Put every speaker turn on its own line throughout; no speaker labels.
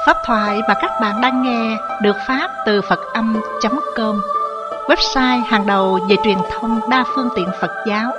Pháp thoại mà các bạn đang nghe được phát từ Phật-âm.com, website hàng đầu về truyền thông đa phương tiện Phật giáo.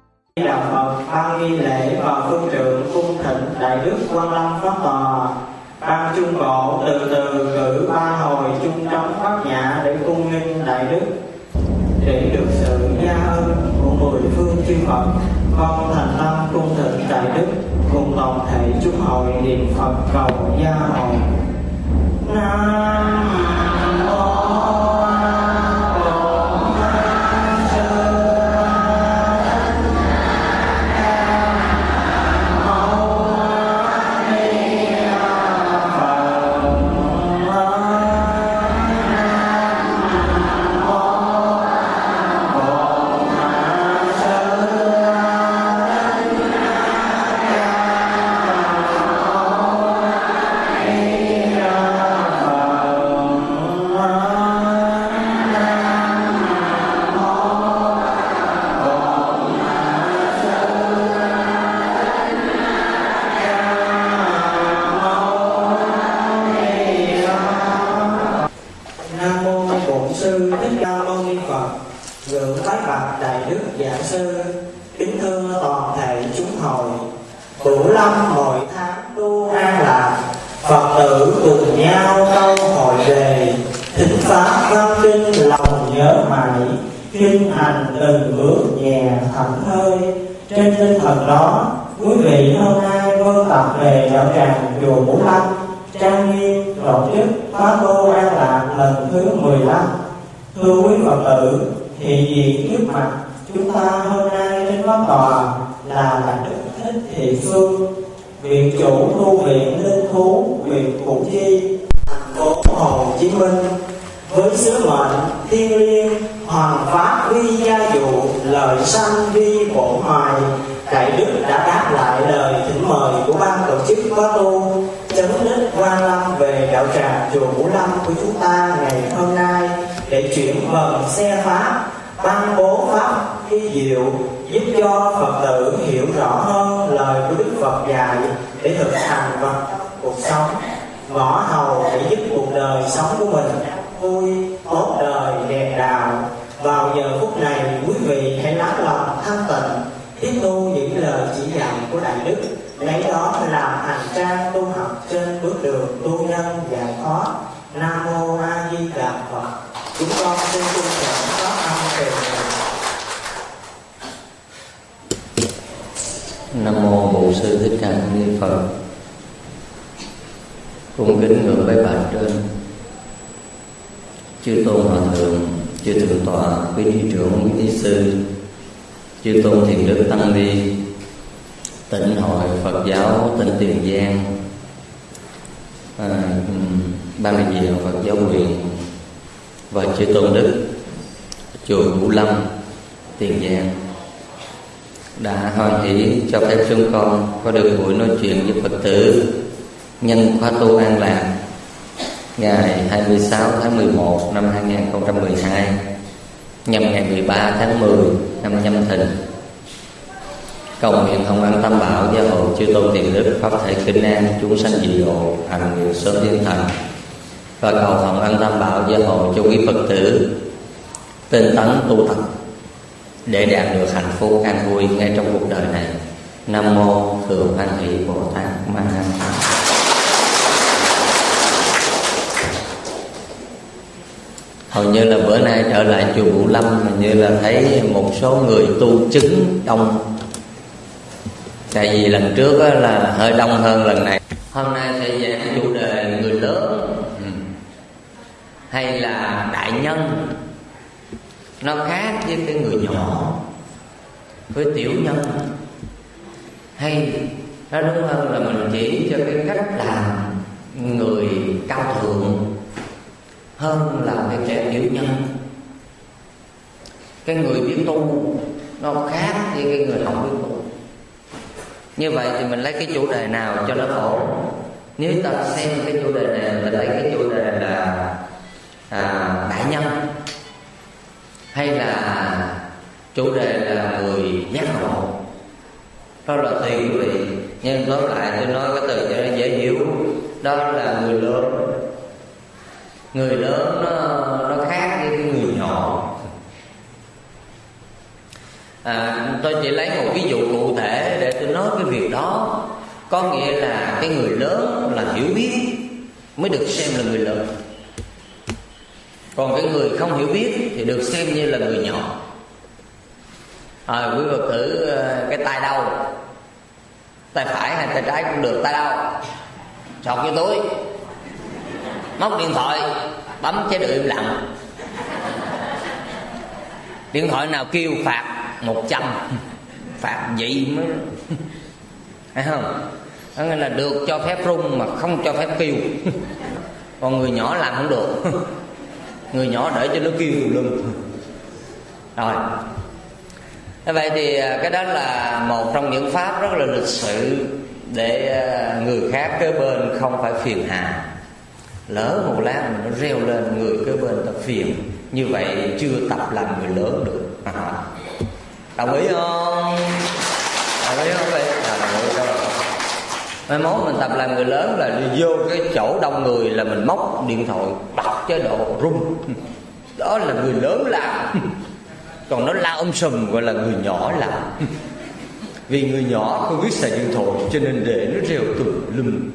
Đạo Phật ban nghi lễ vào phương trượng cung thịnh Đại Đức Quan Lâm Pháp Tòa. Ban Trung Bộ từ từ cử 3 hồi chung trống Bát Nhã để cung nghinh đại đức. Để được sự gia ơn của 10 phương chư Phật, con thành tâm cung thỉnh đại đức cùng toàn thể chúng hội niệm Phật cầu gia hộ. Nam mô đó. Quý vị hôm nay vân tập về đạo tràng chùa Vũ Lâm trang nghiêm tổ chức khóa tu an lạc lần thứ 15. Thưa quý Phật tử, hiện diện trước mặt chúng ta hôm nay trên pháp tòa là Đại Đức Thích Thị Phương, viện chủ tu viện Linh Thú, huyện Củ Chi, thành phố Hồ Chí Minh, với sứ mệnh thiêng liêng hoàn pháp vi gia dụ, lời sanh vi bổ hoài. Đại đức đã đáp lại lời thỉnh mời của ban tổ chức khóa tu chấn đích Quan Lâm về đạo tràng chùa Vũ Lâm của chúng ta ngày hôm nay, để chuyển vần xe pháp, ban bố pháp vi diệu, giúp cho Phật tử hiểu rõ hơn lời của Đức Phật dạy để thực hành vào cuộc sống, ngõ hầu để giúp cuộc đời sống của mình vui, tốt đời, đẹp đạo. Vào giờ phút này, quý vị hãy lắng lòng thanh tịnh, tiếp thu những lời chỉ dạy của Đại Đức, lấy đó làm hành trang tu học trên bước đường tu nhân giải thoát. Nam mô A Di Đà Phật. Chúng con xin cung trọng pháp âm kệ.
Nam mô Bổn Sư Thích Ca Mâu Ni Phật. Cung kính ngưỡng bái bạch trên chư tôn hòa thượng, chư thượng tọa, quý ni trưởng, quý ni sư, chư tôn thiền đức tăng ni, Tịnh hội Phật giáo tỉnh Tiền Giang, ban đại diện Phật giáo huyện và chư tôn đức chùa Vũ Lâm, Tiền Giang đã hoan hỷ cho phép chúng con có được buổi nói chuyện với Phật tử nhân khóa tu an lạc ngày 26 tháng 11 năm 2012 nhằm ngày 13 tháng 10 năm Nhâm Thìn. Cầu nguyện Hồng Ân Tam Bảo gia hộ chư tôn thiền đức pháp thể kinh an chúng sanh dị độ hành nguyện sớm tiến thành, và cầu Hồng Ân Tam Bảo gia hộ cho quý Phật tử tinh tấn tu tập để đạt được hạnh phúc an vui ngay trong cuộc đời này. Nam mô Thượng Hoan Hỷ Bồ Tát Ma Ha Tát. Hầu như là bữa nay trở lại chùa Vũ Lâm, như là thấy một số người tu chứng đông. Tại vì lần trước là hơi đông hơn lần này. Hôm nay sẽ giảng chủ đề người lớn hay là đại nhân. Nó khác với cái người nhỏ, với tiểu nhân. Hay nó đúng hơn là mình chỉ cho cái cách làm người cao thượng hơn là cái kẻ tiểu nhân. Cái người biết tu nó khác với cái người không biết tu. Như vậy thì mình lấy cái chủ đề nào cho nó khổ? Nếu ta xem cái chủ đề này, mình lấy cái chủ đề là đại nhân, hay là chủ đề là người giác ngộ, đó là tùy quý vị. Nhưng tóm lại tôi nói cái từ cho nó dễ hiểu, đó là người lớn. Người lớn nó khác với cái người nhỏ. Tôi chỉ lấy một ví dụ cụ thể để tôi nói cái việc đó. Có nghĩa là cái người lớn là hiểu biết, mới được xem là người lớn. Còn cái người không hiểu biết thì được xem như là người nhỏ. Quý Phật tử cái tay đâu, tay phải hay tay trái cũng được, tay đâu chọt cái túi, móc điện thoại, bấm chế độ im lặng. Điện thoại nào kêu phạt 100, phạt vậy mới thấy không? Đó nghĩa là được cho phép rung mà không cho phép kêu. Còn người nhỏ làm không được. Người nhỏ để cho nó kêu lum. Rồi. Thế vậy thì cái đó là một trong những pháp rất là lịch sự để người khác kế bên không phải phiền hà. Lỡ một lát mà nó reo lên, người kế bên ta phiền, như vậy chưa tập làm người lớn được. Đồng ý không? Đồng ý không vậy? Mai mốt mình tập làm người lớn là đi vô cái chỗ đông người là mình móc điện thoại bật chế độ rung. Đó là người lớn làm. Còn nó la sùm gọi là người nhỏ làm. Vì người nhỏ không biết xài điện thoại cho nên để nó reo tùm lum.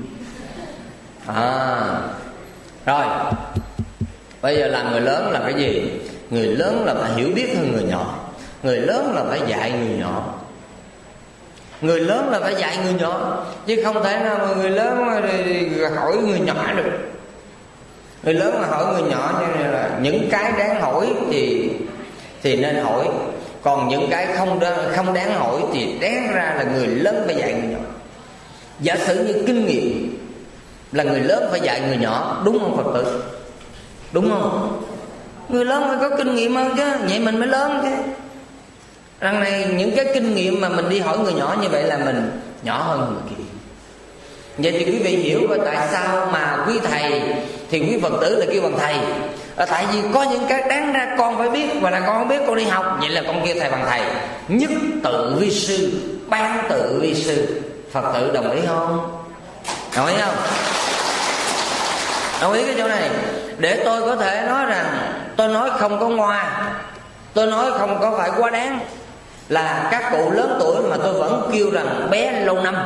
Rồi, bây giờ làm người lớn là cái gì? Người lớn là phải hiểu biết hơn người nhỏ. Người lớn là phải dạy người nhỏ. Người lớn là phải dạy người nhỏ, chứ không thể nào mà người lớn mà hỏi người nhỏ được. Người lớn mà hỏi người nhỏ như là những cái đáng hỏi thì nên hỏi. Còn những cái không đáng hỏi thì đáng ra là người lớn phải dạy người nhỏ. Giả sử như kinh nghiệm là người lớn phải dạy người nhỏ, đúng không Phật tử? Đúng không? Người lớn phải có kinh nghiệm hơn chứ, vậy mình mới lớn chứ. Đằng này những cái kinh nghiệm mà mình đi hỏi người nhỏ như vậy là mình nhỏ hơn người kia. Vậy thì quý vị hiểu và tại sao mà quý thầy thì quý Phật tử là kêu bằng thầy. Tại vì có những cái đáng ra con phải biết, và là con không biết con đi học, vậy là con kêu thầy bằng thầy. Nhất tự vi sư, ban tự vi sư. Phật tử đồng ý không? Đồng ý không? Đồng ý cái chỗ này. Để tôi có thể nói rằng tôi nói không có ngoa, tôi nói không có phải quá đáng, là các cụ lớn tuổi mà tôi vẫn kêu rằng bé lâu năm.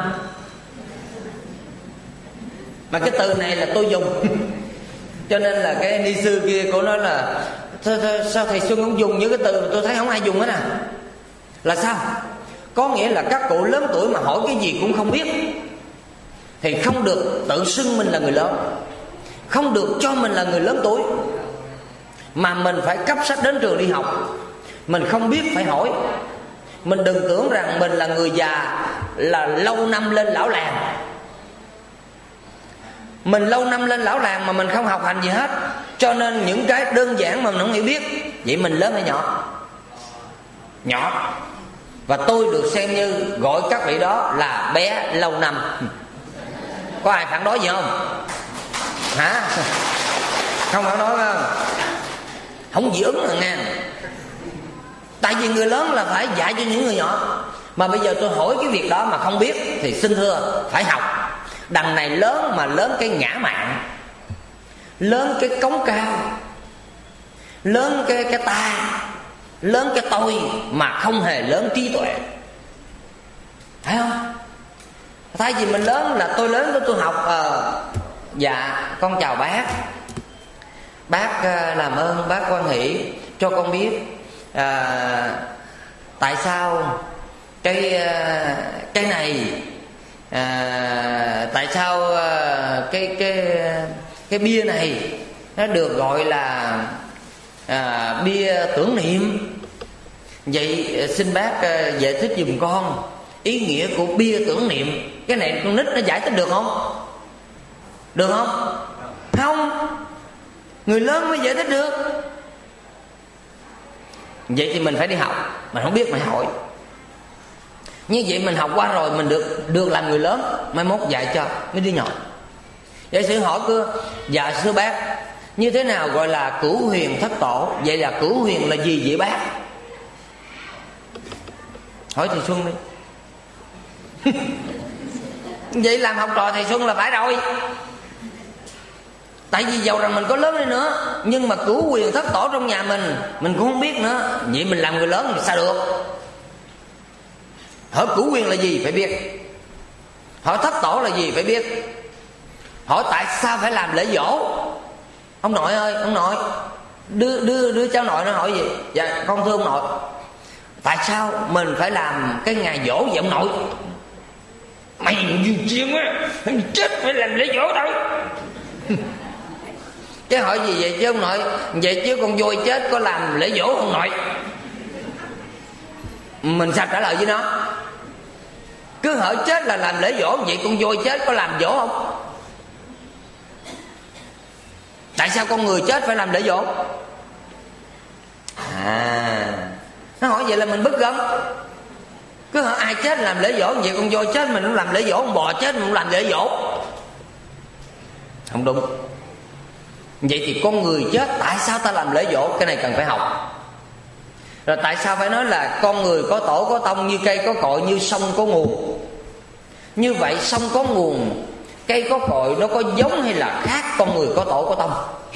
Mà cái từ này là tôi dùng. Cho nên là cái ni sư kia cô nói là thôi, sao thầy Xuân không dùng những cái từ mà tôi thấy không ai dùng hết à? Là sao? Có nghĩa là các cụ lớn tuổi mà hỏi cái gì cũng không biết thì không được tự xưng mình là người lớn, không được cho mình là người lớn tuổi, mà mình phải cấp sách đến trường đi học. Mình không biết phải hỏi. Mình đừng tưởng rằng mình là người già là lâu năm lên lão làng. Mình lâu năm lên lão làng mà mình không học hành gì hết, cho nên những cái đơn giản mà mình không hiểu biết. Vậy mình lớn hay nhỏ? Nhỏ. Và tôi được xem như gọi các vị đó là bé lâu năm. Có ai phản đối gì không? Hả? Không phản đối không? Không dị ứng rồi nghe. Tại vì người lớn là phải dạy cho những người nhỏ. Mà bây giờ tôi hỏi cái việc đó mà không biết thì xin thưa phải học. Đằng này lớn mà lớn cái ngã mạn, lớn cái cống cao, lớn cái ta, lớn cái tôi, mà không hề lớn trí tuệ. Thấy không? Thay vì mình lớn là tôi lớn tôi học. Dạ con chào bác. Bác làm ơn bác quan hỷ cho con biết tại sao cái này, tại sao cái bia này nó được gọi là bia tưởng niệm. Vậy xin bác giải thích giùm con ý nghĩa của bia tưởng niệm. Cái này con nít nó giải thích được không? Được không? Không. Người lớn mới giải thích được. Vậy thì mình phải đi học. Mình không biết mình hỏi. Như vậy mình học qua rồi, mình được làm người lớn, mai mốt dạy cho mấy đứa nhỏ. Vậy sự hỏi cứ dạ sư bác, như thế nào gọi là cửu huyền thất tổ? Vậy là cửu huyền là gì vậy bác? Hỏi thầy Xuân đi. Vậy làm học trò thầy Xuân là phải rồi. Tại vì dầu rằng mình có lớn đi nữa, nhưng mà cửu huyền thất tổ trong nhà mình cũng không biết nữa. Vậy mình làm người lớn thì sao được? Hỏi cửu huyền là gì phải biết, hỏi thất tổ là gì phải biết. hỏi tại sao phải làm lễ dỗ. Ông nội ơi, ông nội, đứa cháu nội nó hỏi gì? Dạ con thưa ông nội, tại sao mình phải làm cái ngày dỗ vậy ông nội? Mày duyên chiên á, chết phải làm lễ dỗ đâu. Chứ hỏi gì vậy chứ ông nội? Vậy chứ con voi chết có làm lễ dỗ không nội? Mình sao trả lời với nó? Cứ hỏi chết là làm lễ dỗ, vậy con voi chết có làm dỗ không? Tại sao con người chết phải làm lễ dỗ? Nó hỏi vậy là mình bức gấm. Cứ hỏi ai chết làm lễ dỗ, vậy con voi chết mình cũng làm lễ dỗ, con bò chết mình cũng làm lễ dỗ. Không đúng. Vậy thì con người chết tại sao ta làm lễ dỗ? Cái này cần phải học. Rồi tại sao phải nói là con người có tổ có tông, như cây có cội, như sông có nguồn? Như vậy sông có nguồn, cây có cội nó có giống hay là khác con người có tổ có tông?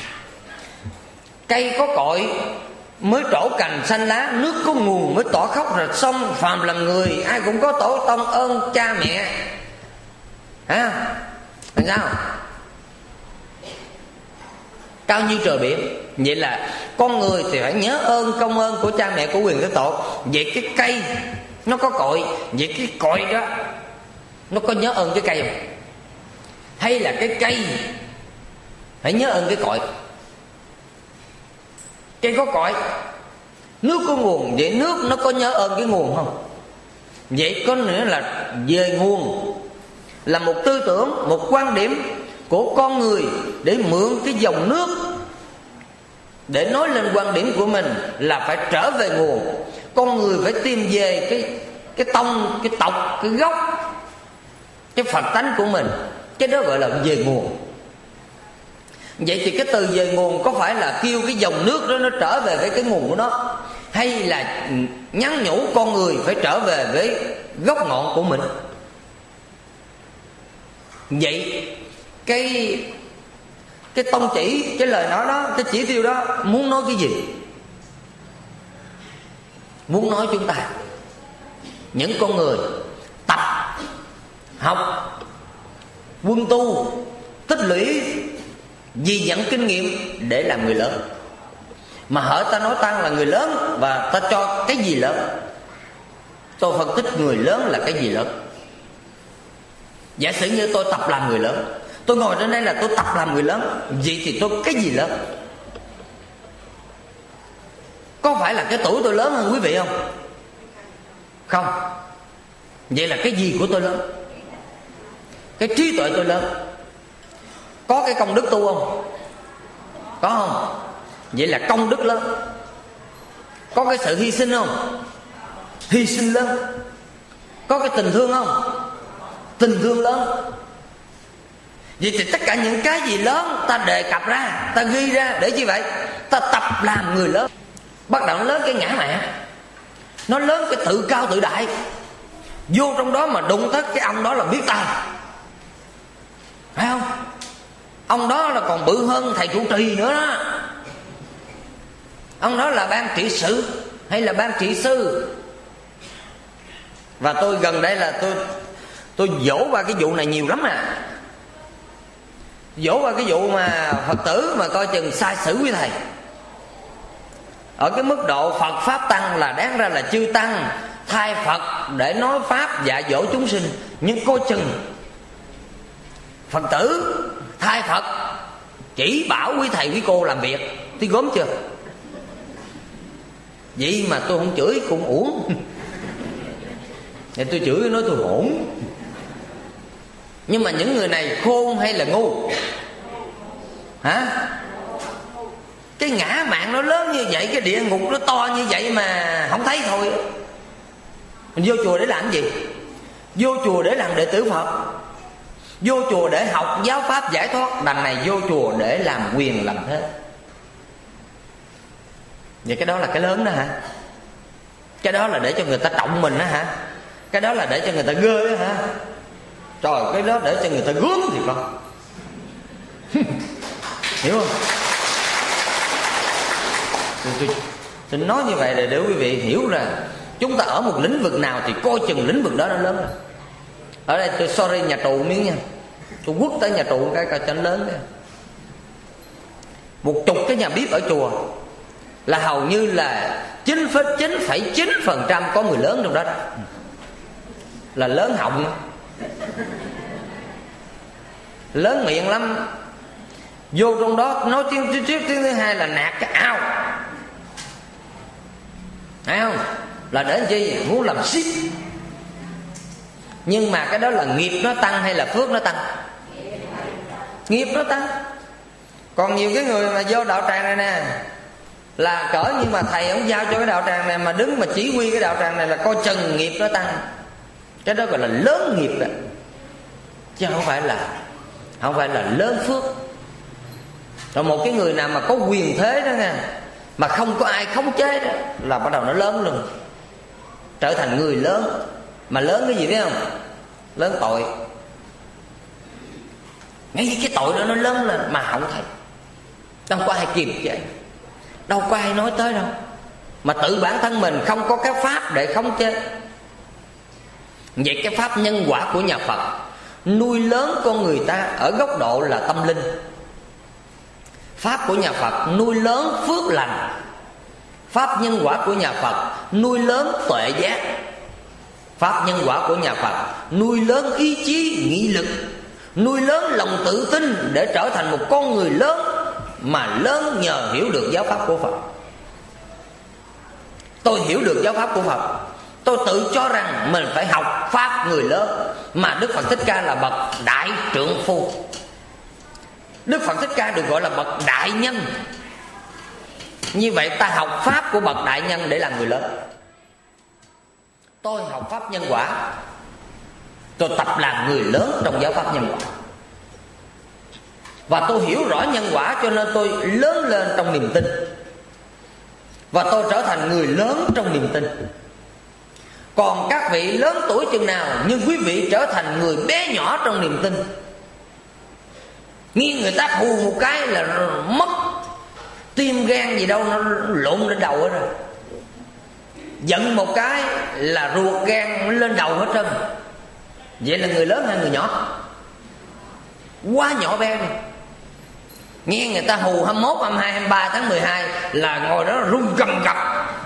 Cây có cội mới trổ cành xanh lá, nước có nguồn mới tỏ khóc rồi sông. Phàm là người ai cũng có tổ tông ơn cha mẹ. Làm sao? Cao như trời biển. Vậy là con người thì phải nhớ ơn công ơn của cha mẹ, của quyền của tổ. Vậy cái cây nó có cội, vậy cái cội đó nó có nhớ ơn cái cây không? Hay là cái cây phải nhớ ơn cái cội? Cây có cội, nước có nguồn, vậy nước nó có nhớ ơn cái nguồn không? Vậy có nghĩa là về nguồn là một tư tưởng, một quan điểm của con người để mượn cái dòng nước để nói lên quan điểm của mình là phải trở về nguồn. Con người phải tìm về cái tông, cái tộc, cái gốc, cái Phật tánh của mình. Cái đó gọi là về nguồn. Vậy thì cái từ về nguồn có phải là kêu cái dòng nước đó nó trở về với cái nguồn của nó, hay là nhắn nhủ con người phải trở về với gốc ngọn của mình? Vậy cái tông chỉ, cái lời nói đó, cái chỉ tiêu đó muốn nói cái gì? Muốn nói chúng ta, những con người tập, học, quân tu, tích lũy, vì dẫn kinh nghiệm để làm người lớn. Mà hỡi ta nói ta là người lớn, và ta cho cái gì lớn? Tôi phân tích người lớn là cái gì lớn. Giả sử như tôi tập làm người lớn, tôi ngồi trên đây là tôi tập làm người lớn, vậy thì tôi cái gì lớn? Có phải là cái tuổi tôi lớn hơn quý vị không? Không. Vậy là cái gì của tôi lớn? Cái trí tuệ tôi lớn. Có cái công đức tu không? Có không? Vậy là công đức lớn. Có cái sự hy sinh không? Hy sinh lớn. Có cái tình thương không? Tình thương lớn. Vậy thì tất cả những cái gì lớn ta đề cập ra, ta ghi ra để chi vậy? Ta tập làm người lớn. Bắt đầu nó lớn cái ngã mạn, nó lớn cái tự cao tự đại. Vô trong đó mà đụng tới cái ông đó là biết ta, phải không? Ông đó là còn bự hơn thầy trụ trì nữa đó. Ông đó là ban trị sự hay là ban trị sư. Và tôi gần đây là tôi dỗ qua cái vụ này nhiều lắm à. Dỗ qua cái vụ mà Phật tử mà coi chừng sai xử với thầy. Ở cái mức độ Phật Pháp Tăng là đáng ra là chư Tăng thay Phật để nói Pháp dạy dỗ chúng sinh. Nhưng coi chừng Phật tử thay Phật chỉ bảo quý thầy quý cô làm việc. Tôi gớm chưa? Vậy mà tôi không chửi cũng uổng. Thì tôi chửi nói tôi hỗn. Nhưng mà những người này khôn hay là ngu? Hả? Cái ngã mạn nó lớn như vậy, cái địa ngục nó to như vậy mà không thấy thôi. Mình vô chùa để làm gì? Vô chùa để làm đệ tử Phật, vô chùa để học giáo pháp giải thoát. Đằng này vô chùa để làm quyền làm thế. Vậy cái đó là cái lớn đó hả? Cái đó là để cho người ta trọng mình đó hả? Cái đó là để cho người ta ghê đó hả? Trời, cái đó để cho người ta gớm thì con. Hiểu không? Tôi nói như vậy để quý vị hiểu rằng chúng ta ở một lĩnh vực nào thì coi chừng lĩnh vực đó nó lớn. Ở đây tôi sorry nhà tù miếng nha. Tôi quất tới nhà trụ cái coi cho lớn đấy. 10 cái nhà bếp ở chùa là hầu như là 9,9% có người lớn trong đó đó. Là lớn họng, lớn miệng lắm. Vô trong đó nói tiếng thứ hai là nạt cái ao, thấy không? Là để làm chi? Muốn làm ship. Nhưng mà cái đó là nghiệp nó tăng hay là phước nó tăng? Nghiệp nó tăng. Còn nhiều cái người mà vô đạo tràng này nè là cỡ, nhưng mà thầy ông giao cho cái đạo tràng này mà đứng mà chỉ huy cái đạo tràng này là coi chừng nghiệp nó tăng. Cái đó gọi là lớn nghiệp đó, chứ không phải là lớn phước. Rồi một cái người nào mà có quyền thế đó nha, mà không có ai khống chế đó, là bắt đầu nó lớn luôn, trở thành người lớn. Mà lớn cái gì biết không? Lớn tội. Ngay cái tội đó nó lớn lên mà không thầy, đâu có ai kìm chứ, đâu có ai nói tới đâu. Mà tự bản thân mình không có cái pháp để khống chế. Vậy cái pháp nhân quả của nhà Phật nuôi lớn con người ta ở góc độ là tâm linh. Pháp của nhà Phật nuôi lớn phước lành. Pháp nhân quả của nhà Phật nuôi lớn tuệ giác. Pháp nhân quả của nhà Phật nuôi lớn ý chí nghị lực, nuôi lớn lòng tự tin để trở thành một con người lớn, mà lớn nhờ hiểu được giáo pháp của Phật. Tôi hiểu được giáo pháp của Phật, tôi tự cho rằng mình phải học pháp người lớn. Mà Đức Phật Thích Ca là bậc đại trượng phu. Đức Phật Thích Ca được gọi là bậc đại nhân. Như vậy ta học pháp của bậc đại nhân để làm người lớn. Tôi học pháp nhân quả, tôi tập làm người lớn trong giáo pháp nhân quả. Và tôi hiểu rõ nhân quả, cho nên tôi lớn lên trong niềm tin. Và tôi trở thành người lớn trong niềm tin. Còn các vị lớn tuổi chừng nào, nhưng quý vị trở thành người bé nhỏ trong niềm tin. Nghe người ta hù một cái là mất tim gan gì đâu, nó lộn lên đầu hết rồi. Giận một cái là ruột gan lên đầu hết trơn. Vậy là người lớn hay người nhỏ? Quá nhỏ bé đi. Nghe người ta hù 21, 22, 23 tháng 12 là ngồi đó run cầm cập.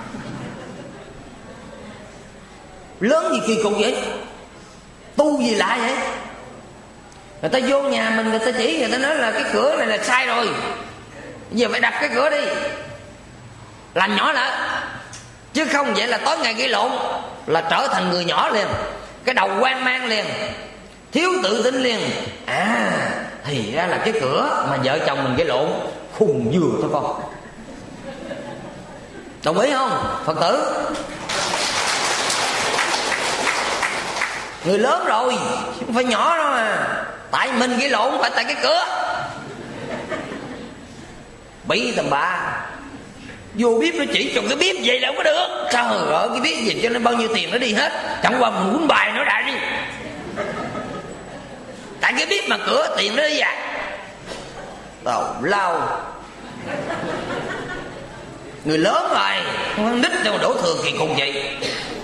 Lớn gì kỳ cục vậy? Tu gì lạ vậy? Người ta vô nhà mình, người ta chỉ, người ta nói là cái cửa này là sai rồi, giờ phải đập cái cửa đi, làm nhỏ lại. Chứ không vậy là tối ngày gây lộn, là trở thành người nhỏ liền, cái đầu hoang mang liền, thiếu tự tin liền. À, thì ra là cái cửa mà vợ chồng mình gây lộn, khùng vừa thôi con. Đồng ý không Phật tử? Người lớn rồi, không phải nhỏ đâu mà. Tại mình gây lộn, không phải tại cái cửa. Bị tầm bạ. Vô bếp nó chỉ cho cái bếp vậy là không có được. Trời ơi, cái bếp gì cho nên bao nhiêu tiền nó đi hết. Chẳng qua mình quýnh bài nó đã đi. Tại cái bếp mà cửa tiền nó đi à. Tào lao. Người lớn rồi, con nít đâu đổ thừa kỳ cùng vậy.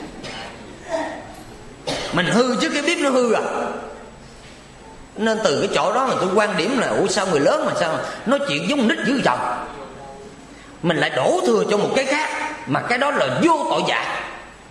Mình hư chứ cái bếp nó hư à. Nên từ cái chỗ đó mà tôi quan điểm là ủa sao người lớn mà sao nói chuyện giống nít dữ vậy. Mình lại đổ thừa cho một cái khác, mà cái đó là vô tội vạ.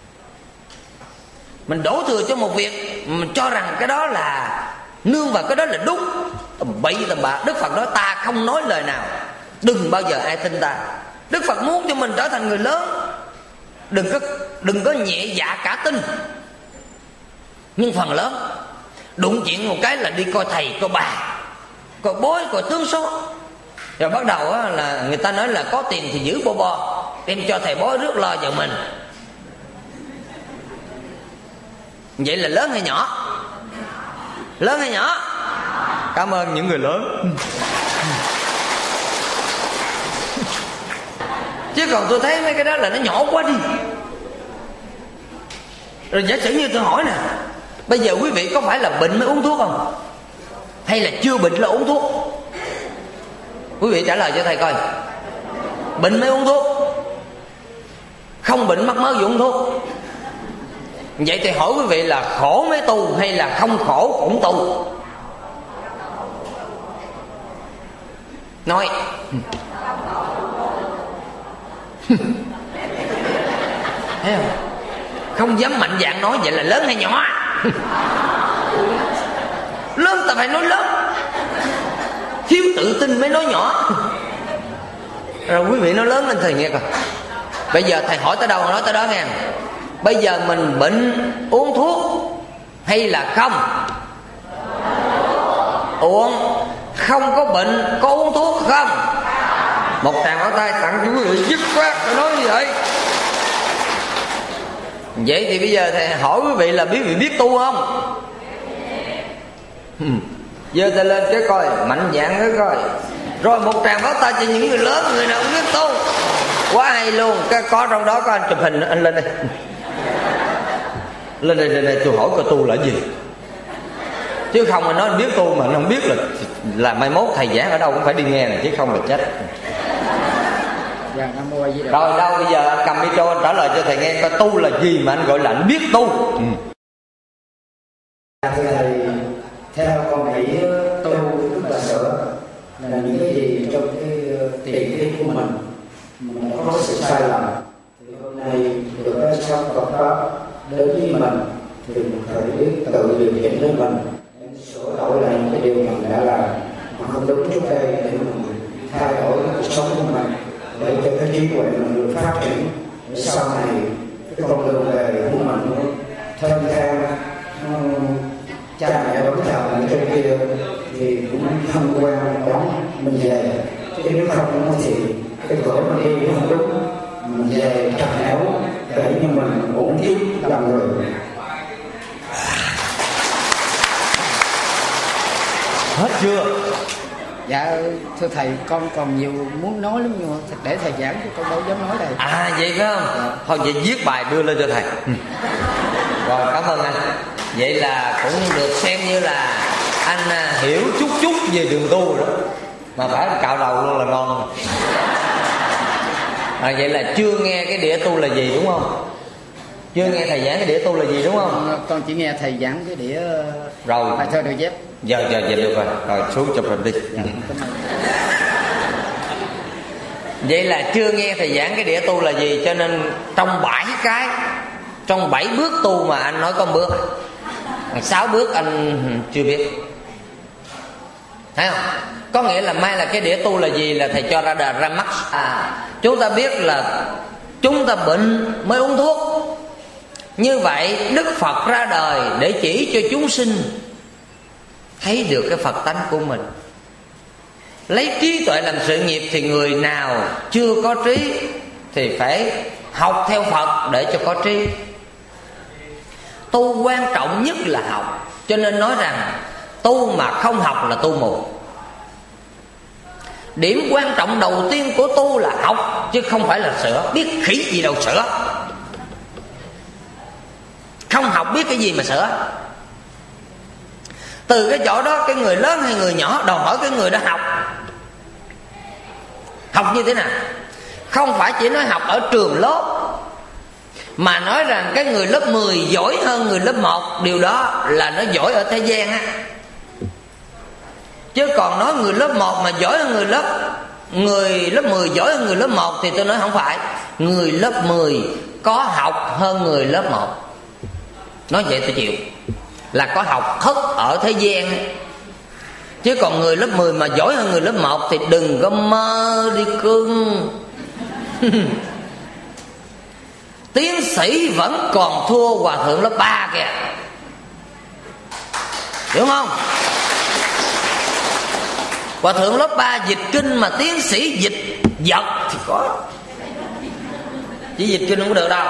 Mình đổ thừa cho một việc, mình cho rằng cái đó là nương vào cái đó là đúng. Tầm bậy tầm bạ. Đức Phật nói ta không nói lời nào, đừng bao giờ ai tin ta. Đức Phật muốn cho mình trở thành người lớn, đừng có nhẹ dạ cả tin. Nhưng phần lớn đụng chuyện một cái là đi coi thầy, coi bà, coi bói, coi tướng số. Rồi bắt đầu là người ta nói là có tiền thì giữ bo bo, đem cho thầy bói rước lo vợ mình. Vậy là lớn hay nhỏ? Lớn hay nhỏ? Cảm ơn những người lớn. Chứ còn tôi thấy mấy cái đó là nó nhỏ quá đi. Rồi giả sử như tôi hỏi nè, bây giờ quý vị có phải là bệnh mới uống thuốc không? Hay là chưa bệnh là uống thuốc? Quý vị trả lời cho thầy coi. Bệnh mới uống thuốc, không bệnh mắc mớ gì uống thuốc. Vậy thì hỏi quý vị là khổ mới tu hay là không khổ cũng tu?
nói. Thấy không? Không dám mạnh dạn nói vậy là lớn hay nhỏ. Lớn ta phải nói lớn, thiếu tự tin mới nói nhỏ. Rồi quý vị nói lớn lên thầy nghe coi. Bây giờ thầy hỏi tới đâu nói tới đó nghe. Bây giờ mình bệnh uống thuốc hay là không? Uống. Không có bệnh có uống thuốc không? Một tràng pháo tay tặng cho quý vị dứt khoát. Tôi nói như vậy. Vậy thì bây giờ thầy hỏi quý vị là quý vị biết tu không? Giờ thầy lên cái coi, mạnh dạn cái coi. Rồi một tràng pháo tay cho những người lớn, người nào cũng biết tu. Quá hay luôn. Cái có trong đó có anh chụp hình, anh lên đây. Lên đây tôi hỏi coi tu là gì. Chứ không mà nói anh biết tu mà anh không biết là mai mốt thầy giảng ở đâu cũng phải đi nghe này, chứ không là chết. Rồi đâu bây giờ anh cầm micro anh trả lời cho thầy nghe coi tu là gì mà anh gọi là anh biết tu.
Thầy, theo con nghĩ tu tức là sửa là những cái gì trong cái tiềm thức của mình có sự sai lầm. Thì hôm nay được cái sáng Phật pháp đến với mình thì mình phải biết tự điều chỉnh lấy mình, sửa đổi lại những cái điều mình đã làm mà không đúng trước đây, để mình thay đổi cuộc sống của mình, để cho cái trí tuệ mình được phát triển, để sau này cái con đường về của mình thân theo cha mẹ đóng chào ở trên kia thì cũng không quen đón mình về, chứ nếu không thì cái cửa mình đi không đúng, mình về chặt néo để như mình ổn tiếp làm người.
Hết chưa?
Dạ thưa thầy, con còn nhiều muốn nói lắm nhưng mà để thầy giảng chứ con đâu dám nói đây.
À vậy phải không? Dạ. Thôi vậy viết bài đưa lên cho thầy. Rồi cảm ơn anh. Vậy là cũng được xem như là anh hiểu chút về đường tu đó. Mà phải cạo đầu luôn là ngon. Vậy là chưa nghe cái đĩa tu là gì đúng không? Chưa nghe thầy giảng cái đĩa tu là gì đúng không?
Con chỉ nghe thầy giảng cái đĩa
rồi
bài thơ đôi dép.
Giờ được rồi. Rồi xuống chụp hình đi.
Dạ,
vậy là chưa nghe thầy giảng cái đĩa tu là gì, cho nên trong 7 bước tu mà anh nói có 1 bước, 6 bước anh chưa biết. Thấy không? Có nghĩa là mai là cái đĩa tu là gì là thầy cho ra mắt. Chúng ta biết là chúng ta bệnh mới uống thuốc. Như vậy Đức Phật ra đời để chỉ cho chúng sinh thấy được cái Phật tánh của mình. Lấy trí tuệ làm sự nghiệp thì người nào chưa có trí thì phải học theo Phật để cho có trí. Tu quan trọng nhất là học. Cho nên nói rằng tu mà không học là tu mù. Điểm quan trọng đầu tiên của tu là học, chứ không phải là sửa. Biết khỉ gì đâu sửa. Không học biết cái gì mà sửa. Từ cái chỗ đó cái người lớn hay người nhỏ đòi hỏi cái người đó học. Học như thế nào? Không phải chỉ nói học ở trường lớp, mà nói rằng cái người lớp 10 giỏi hơn người lớp 1, điều đó là nó giỏi ở thế gian á. Chứ còn nói người lớp 1 mà giỏi hơn người lớp 10 giỏi hơn người lớp 1 thì tôi nói không phải. Người lớp 10 có học hơn người lớp 1. Nói vậy tôi chịu. Là có học thất ở thế gian. Chứ còn người lớp 10 mà giỏi hơn người lớp 1 thì đừng có mơ đi cưng. Tiến sĩ vẫn còn thua hòa thượng lớp 3 kìa. Hiểu không? Hòa thượng lớp 3 dịch kinh mà tiến sĩ dịch vật thì có. Chỉ dịch kinh không có được đâu.